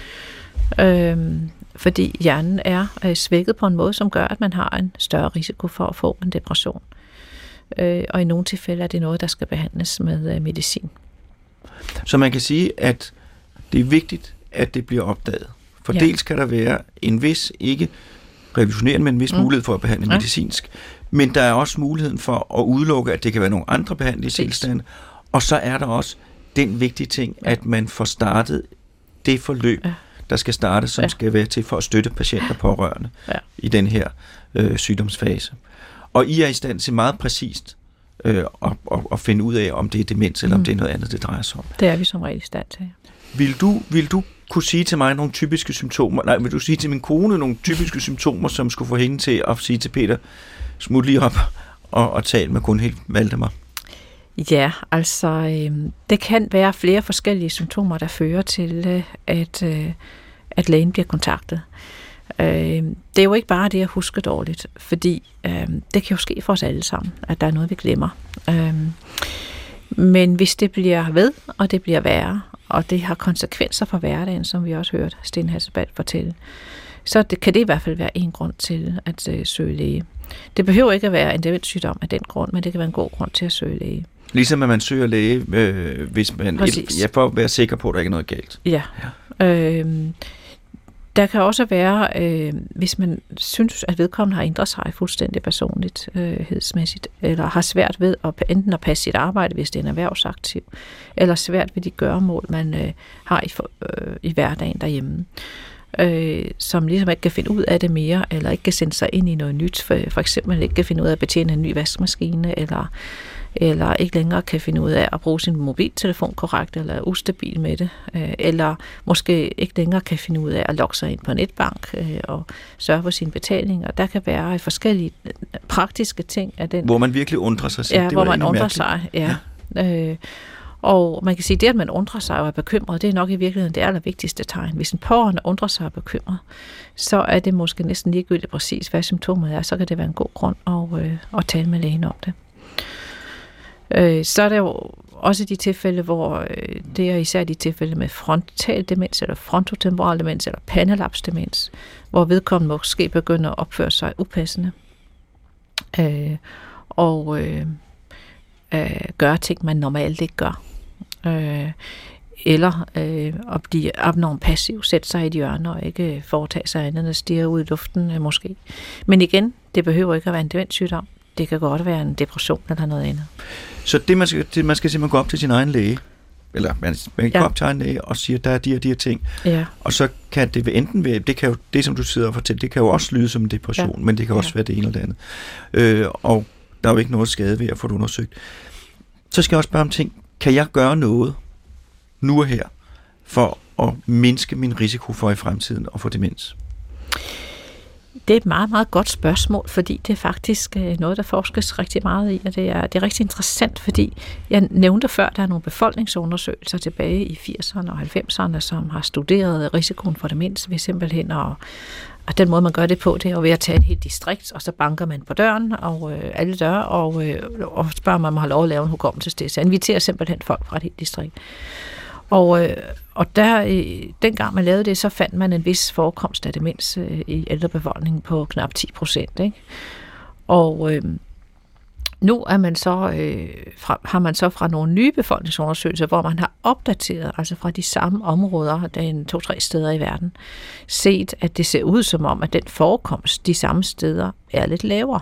Øh, fordi hjernen er øh, svækket på en måde, som gør, at man har en større risiko for at få en depression. Øh, og i nogle tilfælde er det noget, der skal behandles med øh, medicin. Så man kan sige, at det er vigtigt, at det bliver opdaget. For ja. dels kan der være en vis, ikke revolutionerende, men en vis mm. mulighed for at behandle ja. medicinsk. Men der er også muligheden for at udelukke, at det kan være nogle andre behandlingstilstande. Og så er der også den vigtige ting, at man får startet det forløb, ja. der skal starte, som ja. skal være til for at støtte patienter og pårørende ja. i den her øh, sygdomsfase. Og I er i stand til meget præcist øh, at, at, at finde ud af, om det er demens, eller mm. om det er noget andet, det drejer sig om. Det er vi som regel i stand til. Vil du, vil du kunne sige til mig nogle typiske symptomer, nej, vil du sige til min kone nogle typiske symptomer, som skulle få hende til at sige til Peter, smut lige op og, og tale med kun helt Valdemar? Ja, altså øh, det kan være flere forskellige symptomer, der fører til, øh, at, øh, at lægen bliver kontaktet. Øh, det er jo ikke bare det at huske dårligt, fordi øh, det kan jo ske for os alle sammen, at der er noget, vi glemmer. Øh, men hvis det bliver ved, og det bliver værre, og det har konsekvenser for hverdagen, som vi også hørte Sten Hasselbalch fortælle, så det, kan det i hvert fald være en grund til at øh, søge læge. Det behøver ikke at være en demenssygdom af den grund, men det kan være en god grund til at søge læge. Ligesom at man søger læge, øh, hvis man et, ja, for at være sikker på, at der ikke er noget galt. Ja. ja. Øh, der kan også være, øh, hvis man synes, at vedkommende har ændret sig fuldstændig personligt, øh, hedsmæssigt, eller har svært ved at enten at passe sit arbejde, hvis det er en erhvervsaktiv, eller svært ved de gøremål, man øh, har i, for, øh, i hverdagen derhjemme. Øh, som ligesom ikke kan finde ud af det mere, eller ikke kan sende sig ind i noget nyt, for, for eksempel ikke kan finde ud af at betjene en ny vaskemaskine, eller, eller ikke længere kan finde ud af at bruge sin mobiltelefon korrekt, eller er ustabil med det, øh, eller måske ikke længere kan finde ud af at logge sig ind på netbank øh, og sørge for sine betalinger. Der kan være forskellige praktiske ting af den. Hvor man virkelig undrer sig selv. Ja, det hvor man undrer mærkeligt. sig, ja. ja. Øh, Og man kan sige, at det, at man undrer sig og er bekymret, det er nok i virkeligheden det allervigtigste tegn. Hvis en pårørende undrer sig og er bekymret, så er det måske næsten ligegyldigt præcis, hvad symptomet er. Så kan det være en god grund at, øh, at tale med lægen om det. Øh, så er der jo også de tilfælde, hvor øh, det er især de tilfælde med frontal demens, eller frontotemporal demens, eller panelapsdemens, hvor vedkommende måske begynder at opføre sig upassende. Øh, og øh, øh, gøre ting, man normalt ikke gør. Øh, eller øh, at blive abnormt passiv, sætte sig i et hjørne og ikke foretage sig andet end at stirre ud i luften øh, måske. Men igen, det behøver ikke at være en demenssygdom. Det kan godt være en depression eller noget andet. Så det man skal, det, man skal simpelthen gå op til sin egen læge, eller man, man kan ja. gå op til egen læge og sige, at der er de og de her ting. Ja. Og så kan det enten være, det kan jo, det som du sidder og fortæller, det kan jo også lyde som en depression, ja. men det kan også ja. være det ene eller det andet. Øh, og der er jo ikke noget skade ved at få det undersøgt. Så skal jeg også spørge om ting. Kan jeg gøre noget nu og her for at mindske min risiko for i fremtiden at få demens? Det er et meget, meget godt spørgsmål, fordi det er faktisk noget, der forskes rigtig meget i, og det er, det er rigtig interessant, fordi jeg nævnte før, der er nogle befolkningsundersøgelser tilbage i firserne og halvfemserne, som har studeret risikoen for demens ved simpelthen at Og den måde, man gør det på, det er jo ved at tage et helt distrikt, og så banker man på døren, og øh, alle døre, og, øh, og spørger, om man må have lov at lave en hukommelsestest. Så inviterer simpelthen folk fra et helt distrikt. Og, øh, og der, øh, dengang man lavede det, så fandt man en vis forekomst af demens øh, i ældrebefolkningen på knap ti procent. Ikke? Og øh, nu er man så, øh, fra, har man så fra nogle nye befolkningsundersøgelser, hvor man har opdateret, altså fra de samme områder, der er to-tre steder i verden, set, at det ser ud som om, at den forekomst de samme steder er lidt lavere.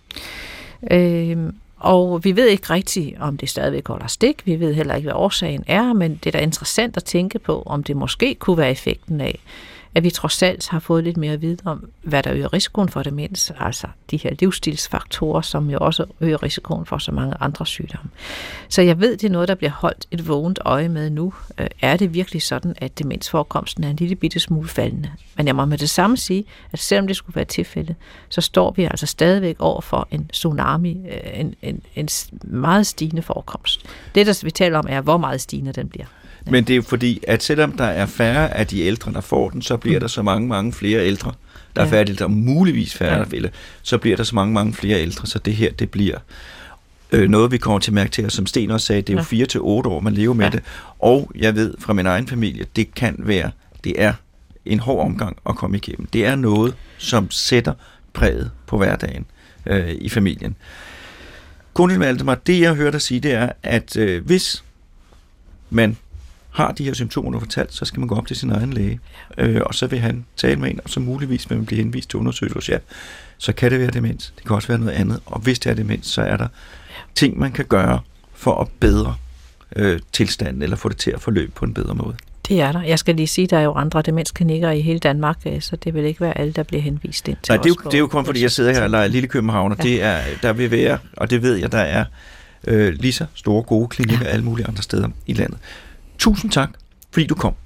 Øh, og vi ved ikke rigtigt, om det stadigvæk holder stik. Vi ved heller ikke, hvad årsagen er, men det er da interessant at tænke på, om det måske kunne være effekten af, at vi trods alt har fået lidt mere at vide om, hvad der øger risikoen for demens, altså de her livsstilsfaktorer, som jo også øger risikoen for så mange andre sygdomme. Så jeg ved, det er noget, der bliver holdt et vågent øje med nu. Er det virkelig sådan, at demensforekomsten er en lille bitte smule faldende? Men jeg må med det samme sige, at selvom det skulle være tilfældet, så står vi altså stadigvæk over for en tsunami, en, en, en meget stigende forekomst. Det, der vi taler om, er, hvor meget stigende den bliver. Ja. Men det er jo fordi, at selvom der er færre af de ældre, der får den, så bliver mm. der så mange, mange flere ældre. Der er ja. færre ældre, og muligvis færre ja. ældre, så bliver der så mange, mange flere ældre. Så det her, det bliver øh, noget, vi kommer til at mærke til, og som Sten også sagde, det er jo fire til otte år, man lever med ja. det. Og jeg ved fra min egen familie, det kan være, det er en hård omgang at komme igennem. Det er noget, som sætter præget på hverdagen øh, i familien. Gunhild Valdemar, det jeg hørte dig sige, det er, at øh, hvis man har de her symptomer, du har fortalt, så skal man gå op til sin egen læge, øh, og så vil han tale med en, og så muligvis vil man blive henvist til undersøgelse hos jer. Så kan det være demens. Det kan også være noget andet. Og hvis det er demens, så er der ting, man kan gøre for at bedre øh, tilstanden, eller få det til at forløbe på en bedre måde. Det er der. Jeg skal lige sige, at der er jo andre demensklinikker i hele Danmark, så det vil ikke være alle, der bliver henvist ind til. Nej, det er, jo, det er jo kun fordi, jeg sidder her og leger Lille København, og ja. det er, der vil være, og det ved jeg, der er øh, lige så store, gode klinikker ja. alle mulige andre steder i landet. Tusind tak, fordi du kom.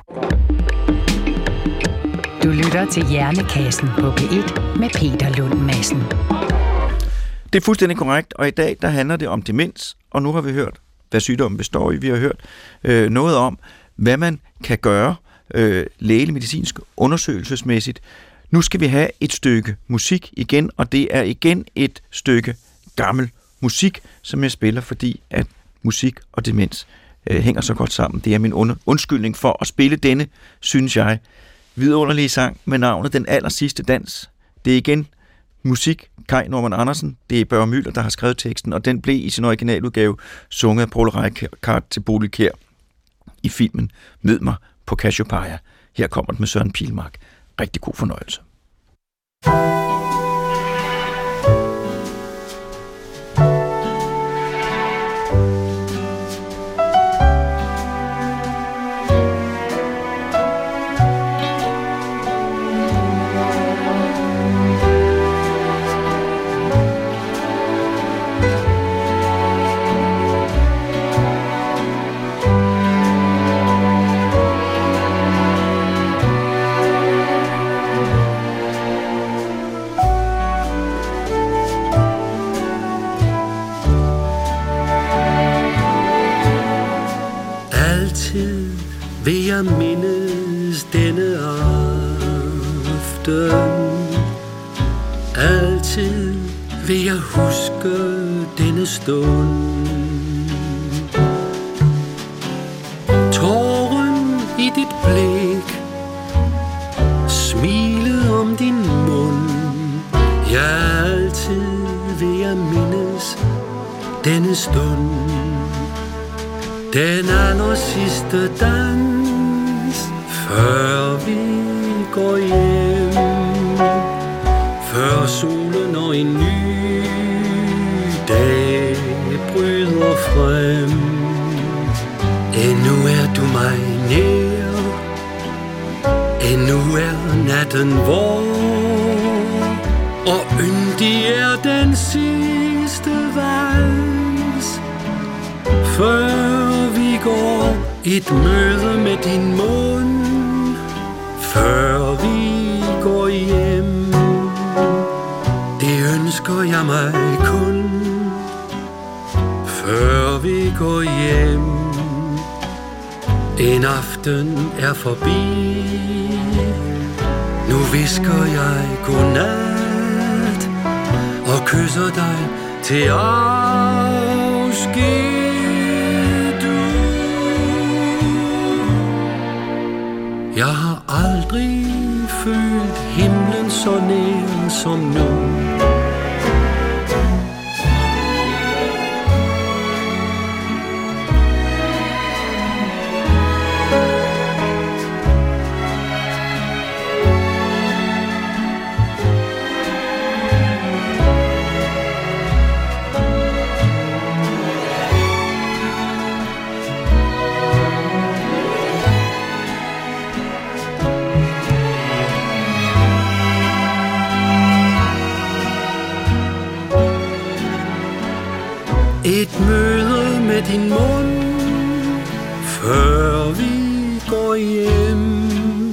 Du lytter til Hjernekassen på P et med Peter Lund Madsen. Det er fuldstændig korrekt, og i dag der handler det om demens, og nu har vi hørt, hvad sygdommen består i. Vi har hørt øh, noget om, hvad man kan gøre øh, lægelig medicinsk undersøgelsesmæssigt. Nu skal vi have et stykke musik igen, og det er igen et stykke gammel musik, som jeg spiller, fordi at musik og demens øh, hænger så godt sammen. Det er min und- undskyldning for at spille denne, synes jeg, vidunderlige sang med navnet Den Aller Sidste Dans. Det er igen musik, Kai Norman Andersen. Det er Børge Müller, der har skrevet teksten, og den blev i sin originaludgave sunget af Poul Reichhardt til Bodil Kjær i filmen Mød mig på Cassiopeia. Her kommer den med Søren Pilmark. Rigtig god fornøjelse. Vil jeg mindes denne aften. Altid vil jeg huske denne stund. Tåren i dit blik, smilet om din mund. Ja, altid vil jeg mindes denne stund. Den aller sidste dans, før vi går hjem. Før solen og en ny dag bryder frem. Endnu er du mig nær, endnu er natten vor, og yndig er den sidste vals. Før vi går et møde med din mund, før vi går hjem. Det ønsker jeg mig kun, før vi går hjem. En aften er forbi, nu visker jeg godnat og kysser dig til afsked. Jeg har aldrig følt himlen så nær som nu. Et møde med din mund, før vi går hjem.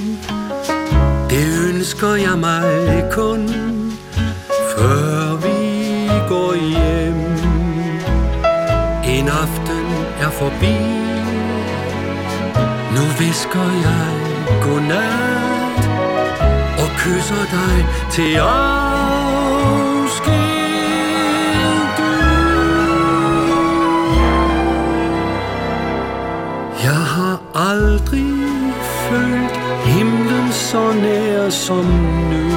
Det ønsker jeg mig kun, før vi går hjem. En aften er forbi, nu visker jeg godnat og kysser dig til afsked. Jeg har aldrig følt himlen så nær som nu.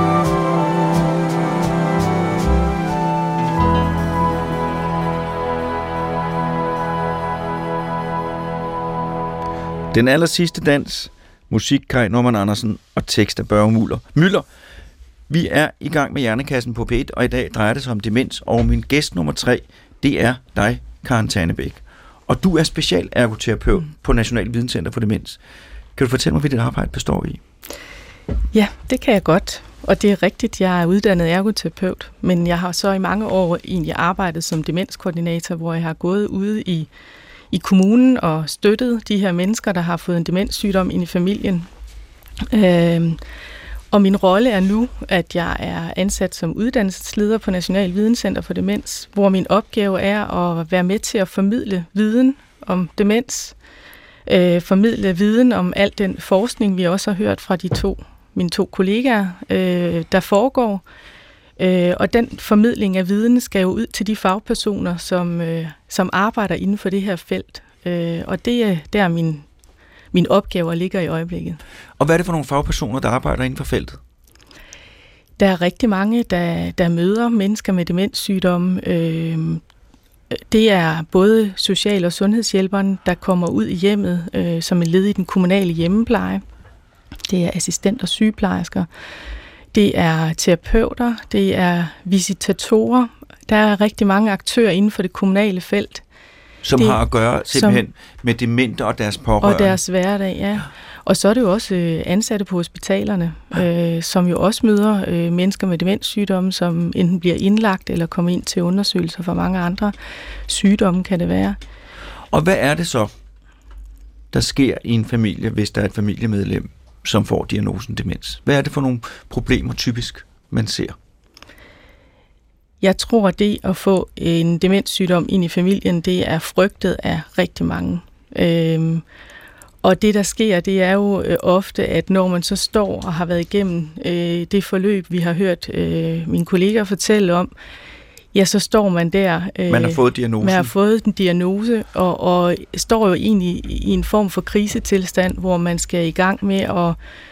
Den aller sidste dans, musik Kai Normann Andersen og tekst af Børge Müller. Müller. Vi er i gang med Hjernekassen på P et, og i dag drejer det sig om demens, og min gæst nummer tre, det er dig, Karen Tannebæk. Og du er specialergoterapeut mm. på National Videnscenter for Demens. Kan du fortælle mig, hvad dit arbejde består i? Ja, det kan jeg godt. Og det er rigtigt, jeg er uddannet ergoterapeut, men jeg har så i mange år egentlig arbejdet som demenskoordinator, hvor jeg har gået ude i, i kommunen og støttet de her mennesker, der har fået en demenssygdom ind i familien. Øhm, og min rolle er nu, at jeg er ansat som uddannelsesleder på National Videnscenter for Demens, hvor min opgave er at være med til at formidle viden om demens, øh, formidle viden om al den forskning, vi også har hørt fra de to, mine to kollegaer, øh, der foregår. Øh, og den formidling af viden skal jo ud til de fagpersoner, som, øh, som arbejder inden for det her felt. Øh, og det er der min, min opgave ligger i øjeblikket. Og hvad er det for nogle fagpersoner, der arbejder inden for feltet? Der er rigtig mange, der, der møder mennesker med demenssygdomme. Øh, det er både social- og sundhedshjælperen, der kommer ud i hjemmet øh, som et led i den kommunale hjemmepleje. Det er assistent- og sygeplejersker. Det er terapeuter, det er visitatorer. Der er rigtig mange aktører inden for det kommunale felt. Som det, har at gøre simpelthen som, med demente og deres pårørende. Og deres hverdag, ja. Og så er det jo også øh, ansatte på hospitalerne, øh, som jo også møder øh, mennesker med demenssygdomme, som enten bliver indlagt eller kommer ind til undersøgelser for mange andre sygdomme, kan det være. Og hvad er det så, der sker i en familie, hvis der er et familiemedlem, som får diagnosen demens? Hvad er det for nogle problemer typisk, man ser? Jeg tror, at det at få en demenssygdom ind i familien, det er frygtet af rigtig mange. Øhm, og det, der sker, det er jo øh, ofte, at når man så står og har været igennem øh, det forløb, vi har hørt øh, mine kolleger fortælle om, ja, så står man der. Øh, man har fået diagnosen. Man har fået en diagnose, og, og står jo egentlig i en form for krisetilstand, hvor man skal i gang med at,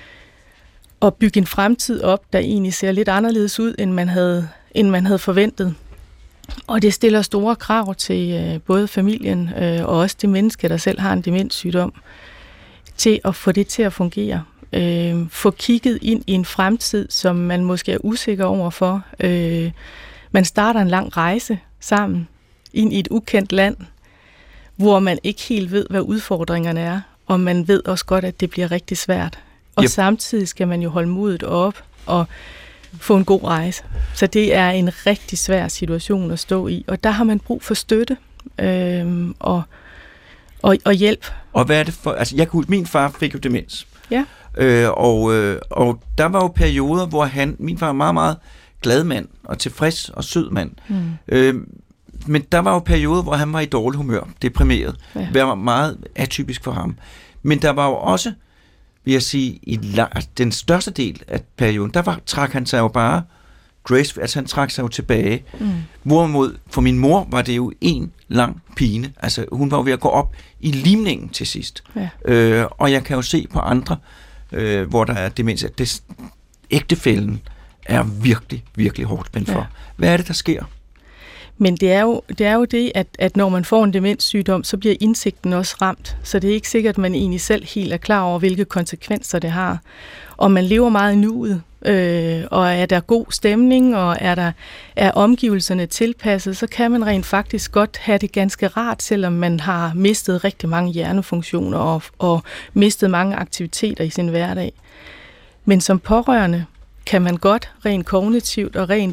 at bygge en fremtid op, der egentlig ser lidt anderledes ud, end man havde, end man havde forventet. Og det stiller store krav til øh, både familien øh, og også de mennesker, der selv har en demenssygdom, til at få det til at fungere. Øh, få kigget ind i en fremtid, som man måske er usikker over for. Øh, Man starter en lang rejse sammen ind i et ukendt land, hvor man ikke helt ved, hvad udfordringerne er, og man ved også godt, at det bliver rigtig svært. Og yep. Samtidig skal man jo holde modet op og få en god rejse. Så det er en rigtig svær situation at stå i, og der har man brug for støtte øh, og, og, og hjælp. Og hvad er det for? Altså, jeg kunne, min far fik jo demens. Ja. Øh, og, øh, og der var jo perioder, hvor han, min far var meget, meget glad mand og tilfreds og sød mand. Mm. Øh, men der var jo perioder, hvor han var i dårlig humør, deprimeret. Ja. Det var meget atypisk for ham. Men der var jo også, vil jeg sige, i den største del af perioden, der var, trak han sig jo bare grace, altså han trak sig jo tilbage. Mm. Hvorimod for min mor var det jo en lang pine. Altså hun var jo ved at gå op i limningen til sidst. Ja. Øh, og jeg kan jo se på andre, øh, hvor der er demens, at det, ægtefælden er virkelig, virkelig hårdt spændt for. Ja. Hvad er det, der sker? Men det er jo det, er jo det at, at når man får en demenssygdom, så bliver indsigten også ramt. Så det er ikke sikkert, at man egentlig selv helt er klar over, hvilke konsekvenser det har. Og man lever meget i nuet. Øh, og er der god stemning, og er, der, er omgivelserne tilpasset, så kan man rent faktisk godt have det ganske rart, selvom man har mistet rigtig mange hjernefunktioner og, og mistet mange aktiviteter i sin hverdag. Men som pårørende kan man godt rent kognitivt og rent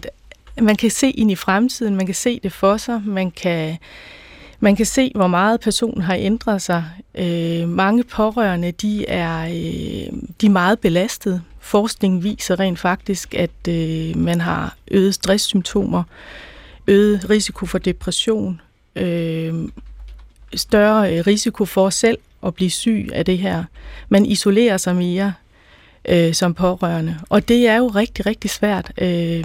man kan se ind i fremtiden, man kan se det for sig, man kan, man kan se, hvor meget personen har ændret sig. Øh, mange pårørende, de er, øh, de er meget belastet. Forskningen viser rent faktisk, at øh, man har øget stresssymptomer, øget risiko for depression, øh, større risiko for selv at blive syg af det her. Man isolerer sig mere øh, som pårørende, og det er jo rigtig, rigtig svært. Øh,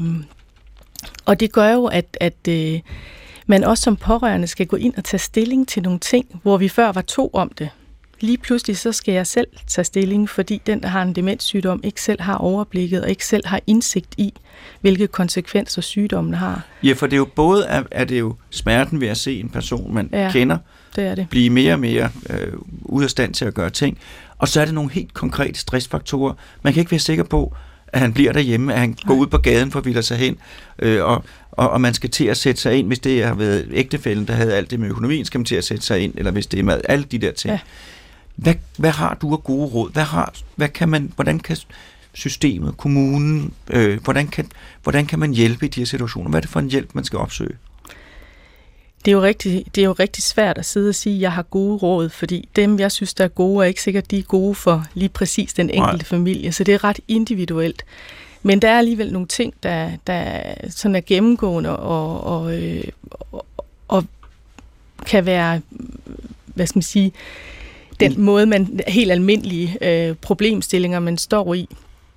og det gør jo, at, at øh, man også som pårørende skal gå ind og tage stilling til nogle ting, hvor vi før var to om det. Lige pludselig så skal jeg selv tage stilling, fordi den, der har en demenssygdom, ikke selv har overblikket og ikke selv har indsigt i, hvilke konsekvenser sygdommen har. Ja, for det er jo både er, er det jo smerten ved at se en person, man ja, kender, det er det. blive mere og mere øh, ude af stand til at gøre ting, og så er det nogle helt konkrete stressfaktorer. Man kan ikke være sikker på, at han bliver derhjemme, at han Nej. går ud på gaden for at ville sig hen, øh, og, og, og man skal til at sætte sig ind, hvis det har været ægtefælden, der havde alt det med økonomien, skal man til at sætte sig ind, eller hvis det er med alle de der ting. Ja. Hvad, hvad har du af gode råd? Hvad har, hvad kan man, hvordan kan systemet, kommunen, øh, hvordan, kan, hvordan kan man hjælpe i de her situationer? Hvad er det for en hjælp, man skal opsøge? Det er jo rigtig, det er jo rigtig svært at sidde og sige, at jeg har gode råd, fordi dem, jeg synes, der er gode, er ikke sikkert, de er gode for lige præcis den enkelte Nej. familie, så det er ret individuelt. Men der er alligevel nogle ting, der, der sådan er gennemgående og, og, øh, og, og kan være, hvad skal man sige, den måde, man helt almindelige øh, problemstillinger, man står i.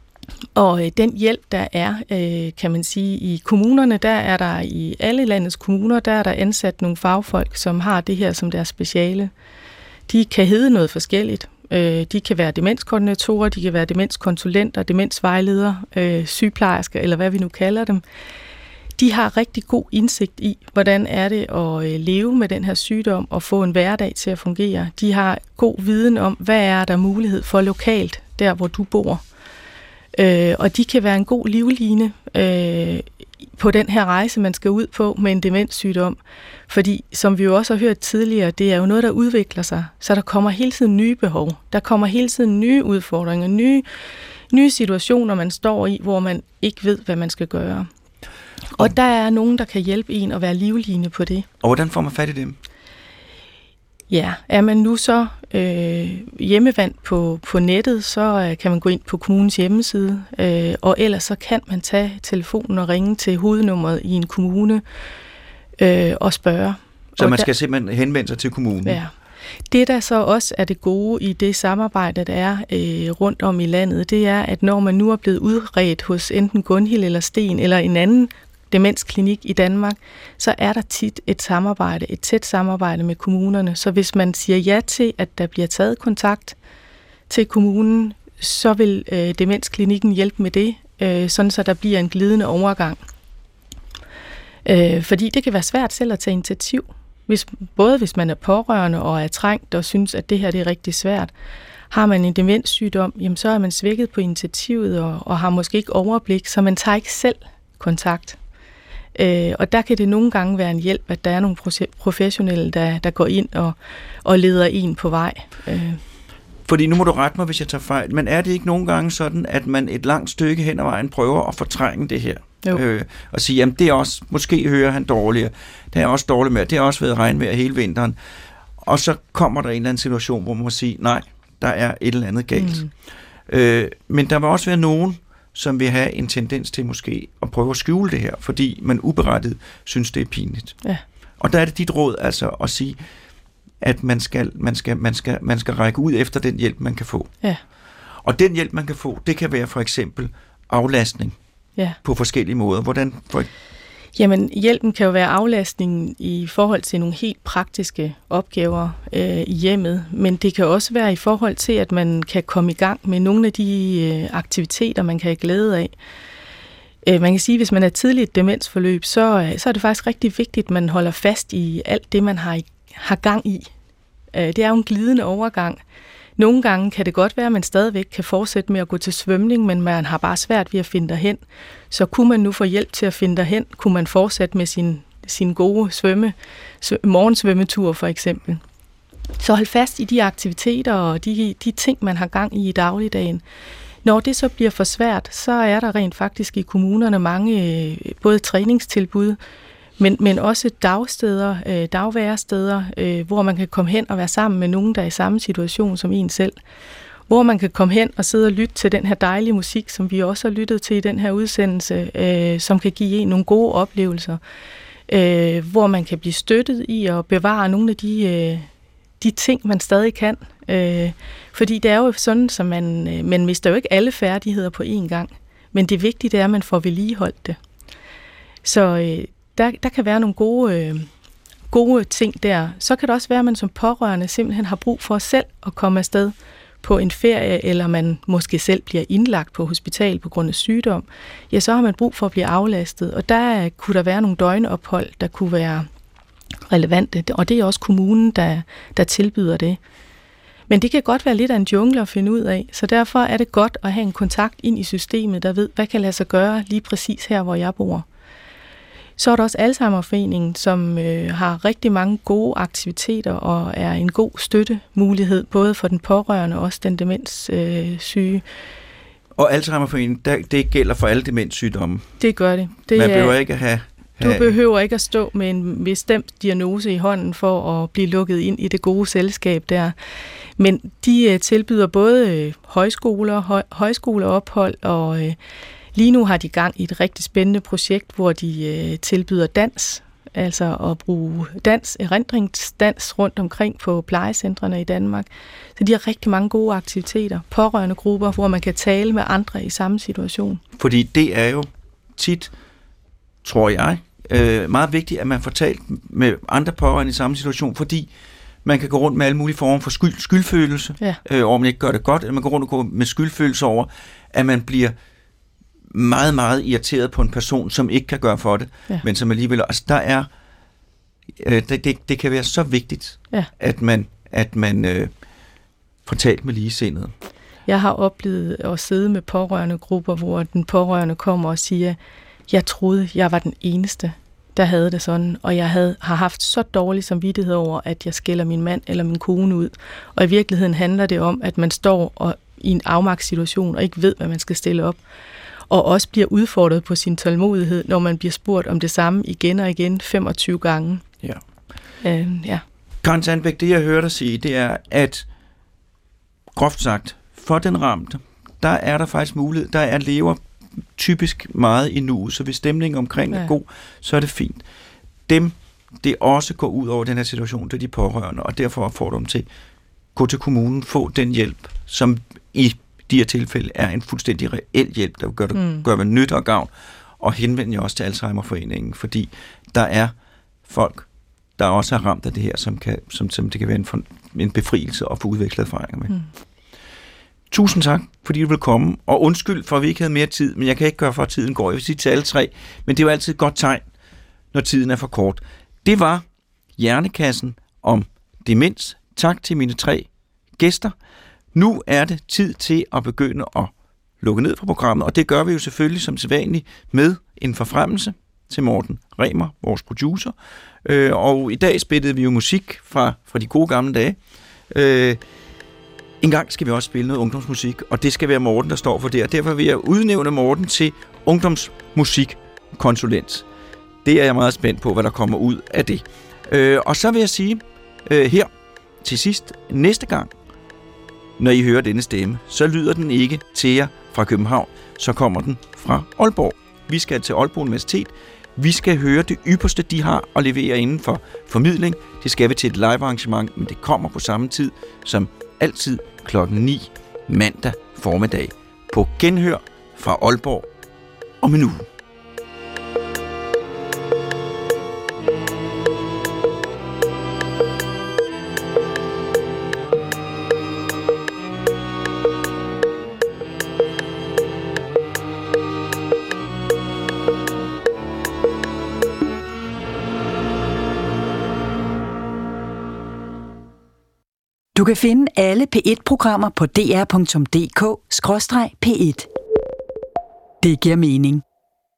Og øh, den hjælp, der er, øh, kan man sige, i kommunerne, der er der i alle landets kommuner, der er der ansat nogle fagfolk, som har det her som deres speciale. De kan hedde noget forskelligt. Øh, de kan være demenskoordinatorer, de kan være demenskonsulenter, demensvejledere, øh, sygeplejersker, eller hvad vi nu kalder dem. De har rigtig god indsigt i, hvordan er det at leve med den her sygdom og få en hverdag til at fungere. De har god viden om, hvad er der mulighed for lokalt, der hvor du bor. Øh, og de kan være en god livline øh, på den her rejse, man skal ud på med en demenssygdom. Fordi, som vi jo også har hørt tidligere, det er jo noget, der udvikler sig. Så der kommer hele tiden nye behov. Der kommer hele tiden nye udfordringer, nye, nye situationer, man står i, hvor man ikke ved, hvad man skal gøre. Og der er nogen, der kan hjælpe en at være livline på det. Og hvordan får man fat i dem? Ja, er man nu så øh, hjemmevandt på, på nettet, så øh, kan man gå ind på kommunens hjemmeside, øh, og ellers så kan man tage telefonen og ringe til hovednummeret i en kommune øh, og spørge. Så og man der, skal simpelthen henvende sig til kommunen? Ja. Det, der så også er det gode i det samarbejde, der er øh, rundt om i landet, det er, at når man nu er blevet udredt hos enten Gunhild eller Sten eller en anden demensklinik i Danmark, så er der tit et samarbejde, et tæt samarbejde med kommunerne. Så hvis man siger ja til, at der bliver taget kontakt til kommunen, så vil øh, demensklinikken hjælpe med det, øh, sådan så der bliver en glidende overgang. Øh, fordi det kan være svært selv at tage initiativ. Hvis, både hvis man er pårørende og er trængt og synes, at det her det er rigtig svært. Har man en demenssygdom, jamen så er man svækket på initiativet og, og har måske ikke overblik, så man tager ikke selv kontakt. Øh, og der kan det nogle gange være en hjælp, at der er nogle professionelle, der, der går ind og, og leder en på vej. Øh. Fordi nu må du rette mig, hvis jeg tager fejl, men er det ikke nogle gange sådan, at man et langt stykke hen ad vejen prøver at fortrænge det her? Øh, og sige, jamen det er også, måske hører han dårligere, det er også dårligt med, det har også været regnvejr hele vinteren, og så kommer der en eller anden situation, hvor man må sige, nej, der er et eller andet galt. Mm. Øh, men der vil også være nogen, som vil have en tendens til måske at prøve at skjule det her, fordi man uberettiget synes, det er pinligt. Ja. Og der er det dit råd altså at sige, at man skal, man skal, man skal, man skal række ud efter den hjælp, man kan få. Ja. Og den hjælp, man kan få, det kan være for eksempel aflastning. Ja. På forskellige måder. Hvordan? For... Jamen, hjælpen kan jo være aflastning i forhold til nogle helt praktiske opgaver øh, i hjemmet, men det kan også være i forhold til, at man kan komme i gang med nogle af de øh, aktiviteter, man kan have glæde af. Øh, man kan sige, at hvis man er tidligt i et demensforløb, så, øh, så er det faktisk rigtig vigtigt, at man holder fast i alt det, man har, i, har gang i. Øh, det er jo en glidende overgang. Nogle gange kan det godt være, at man stadigvæk kan fortsætte med at gå til svømning, men man har bare svært ved at finde derhen. Så kunne man nu få hjælp til at finde derhen, kunne man fortsætte med sin, sin gode svømme, morgensvømmetur for eksempel. Så hold fast i de aktiviteter og de, de ting, man har gang i i dagligdagen. Når det så bliver for svært, så er der rent faktisk i kommunerne mange både træningstilbud, men, men også dagsteder, dagværesteder, hvor man kan komme hen og være sammen med nogen, der er i samme situation som en selv. Hvor man kan komme hen og sidde og lytte til den her dejlige musik, som vi også har lyttet til i den her udsendelse, øh, som kan give en nogle gode oplevelser. Øh, hvor man kan blive støttet i at bevare nogle af de, øh, de ting, man stadig kan. Øh, fordi det er jo sådan, at man, øh, man mister jo ikke alle færdigheder på én gang. Men det vigtige er, at man får vedligeholdt det. Så øh, der, der kan være nogle gode, øh, gode ting der. Så kan det også være, at man som pårørende simpelthen har brug for selv at komme afsted på en ferie, eller man måske selv bliver indlagt på hospital på grund af sygdom, ja, så har man brug for at blive aflastet. Og der kunne der være nogle døgnophold, der kunne være relevante, og det er også kommunen, der, der tilbyder det. Men det kan godt være lidt af en jungle at finde ud af, så derfor er det godt at have en kontakt ind i systemet, der ved, hvad kan lade sig gøre lige præcis her, hvor jeg bor. Så er der også Alzheimerforeningen, som øh, har rigtig mange gode aktiviteter og er en god støttemulighed, både for den pårørende og også den demenssyge. Øh, og Alzheimerforeningen, der, det gælder for alle demenssygdomme? Det gør det. det Man behøver ikke at have... Du behøver ikke at stå med en bestemt diagnose i hånden for at blive lukket ind i det gode selskab der. Men de øh, tilbyder både øh, højskoler, høj, højskoleophold og... Øh, Lige nu har de gang i et rigtig spændende projekt, hvor de øh, tilbyder dans, altså at bruge dans, erindringsdans rundt omkring på plejecentrene i Danmark. Så de har rigtig mange gode aktiviteter, pårørende grupper, hvor man kan tale med andre i samme situation. Fordi det er jo tit, tror jeg, øh, meget vigtigt, at man får talt med andre pårørende i samme situation, fordi man kan gå rundt med alle mulige former for skyld, skyldfølelse, ja. øh, over man ikke gør det godt, eller man går rundt og går med skyldfølelse over, at man bliver meget, meget irriteret på en person, som ikke kan gøre for det, ja. Men som alligevel... Altså, der er... Øh, det, det, det kan være så vigtigt, ja. at man, at man øh, får talt med ligesindede. Jeg har oplevet at sidde med pårørende grupper, hvor den pårørende kommer og siger, jeg troede, jeg var den eneste, der havde det sådan, og jeg havde, har haft så dårlig samvittighed over, at jeg skælder min mand eller min kone ud. Og i virkeligheden handler det om, at man står og, i en afmagtssituation og ikke ved, hvad man skal stille op. Og også bliver udfordret på sin tålmodighed, når man bliver spurgt om det samme igen og igen femogtyve gange. Ja. Øh, ja. Karen Sandbæk, det jeg hører dig sige, det er, at groft sagt, for den ramte, der er der faktisk mulighed, der er lever typisk meget i nuet, så hvis stemningen omkring ja. er god, så er det fint. Dem, det også går ud over den her situation, det er de pårørende, og derfor får dem til, gå til kommunen, få den hjælp, som i de her tilfælde er en fuldstændig reel hjælp, der gør, det, mm. gør man nyt og gavn, og henvender jeg også til Alzheimerforeningen, fordi der er folk, der også er ramt af det her, som, kan, som, som det kan være en, en befrielse og få udvekslet erfaringer med. Mm. Tusind tak, fordi du vil komme, og undskyld for, at vi ikke havde mere tid, men jeg kan ikke gøre for, at tiden går. Jeg vil sige til alle tre, men det er jo altid et godt tegn, når tiden er for kort. Det var Hjernekassen om demens. Tak til mine tre gæster. Nu er det tid til at begynde at lukke ned på programmet, og det gør vi jo selvfølgelig som sædvanligt med en forfremmelse til Morten Remer, vores producer. Øh, og i dag spillede vi jo musik fra, fra de gode gamle dage. Øh, en gang skal vi også spille noget ungdomsmusik, og det skal være Morten, der står for det, og derfor vil jeg udnævne Morten til ungdomsmusikkonsulent. Det er jeg meget spændt på, hvad der kommer ud af det. Øh, og så vil jeg sige øh, her til sidst, næste gang, når I hører denne stemme, så lyder den ikke til jer fra København, så kommer den fra Aalborg. Vi skal til Aalborg Universitet. Vi skal høre det ypperste, de har at levere inden for formidling. Det skal vi til et live-arrangement, men det kommer på samme tid som altid klokken ni mandag formiddag. På genhør fra Aalborg om en uge. Du kan finde alle P et-programmer på d r punktum d k skråstreg p et. Det giver mening.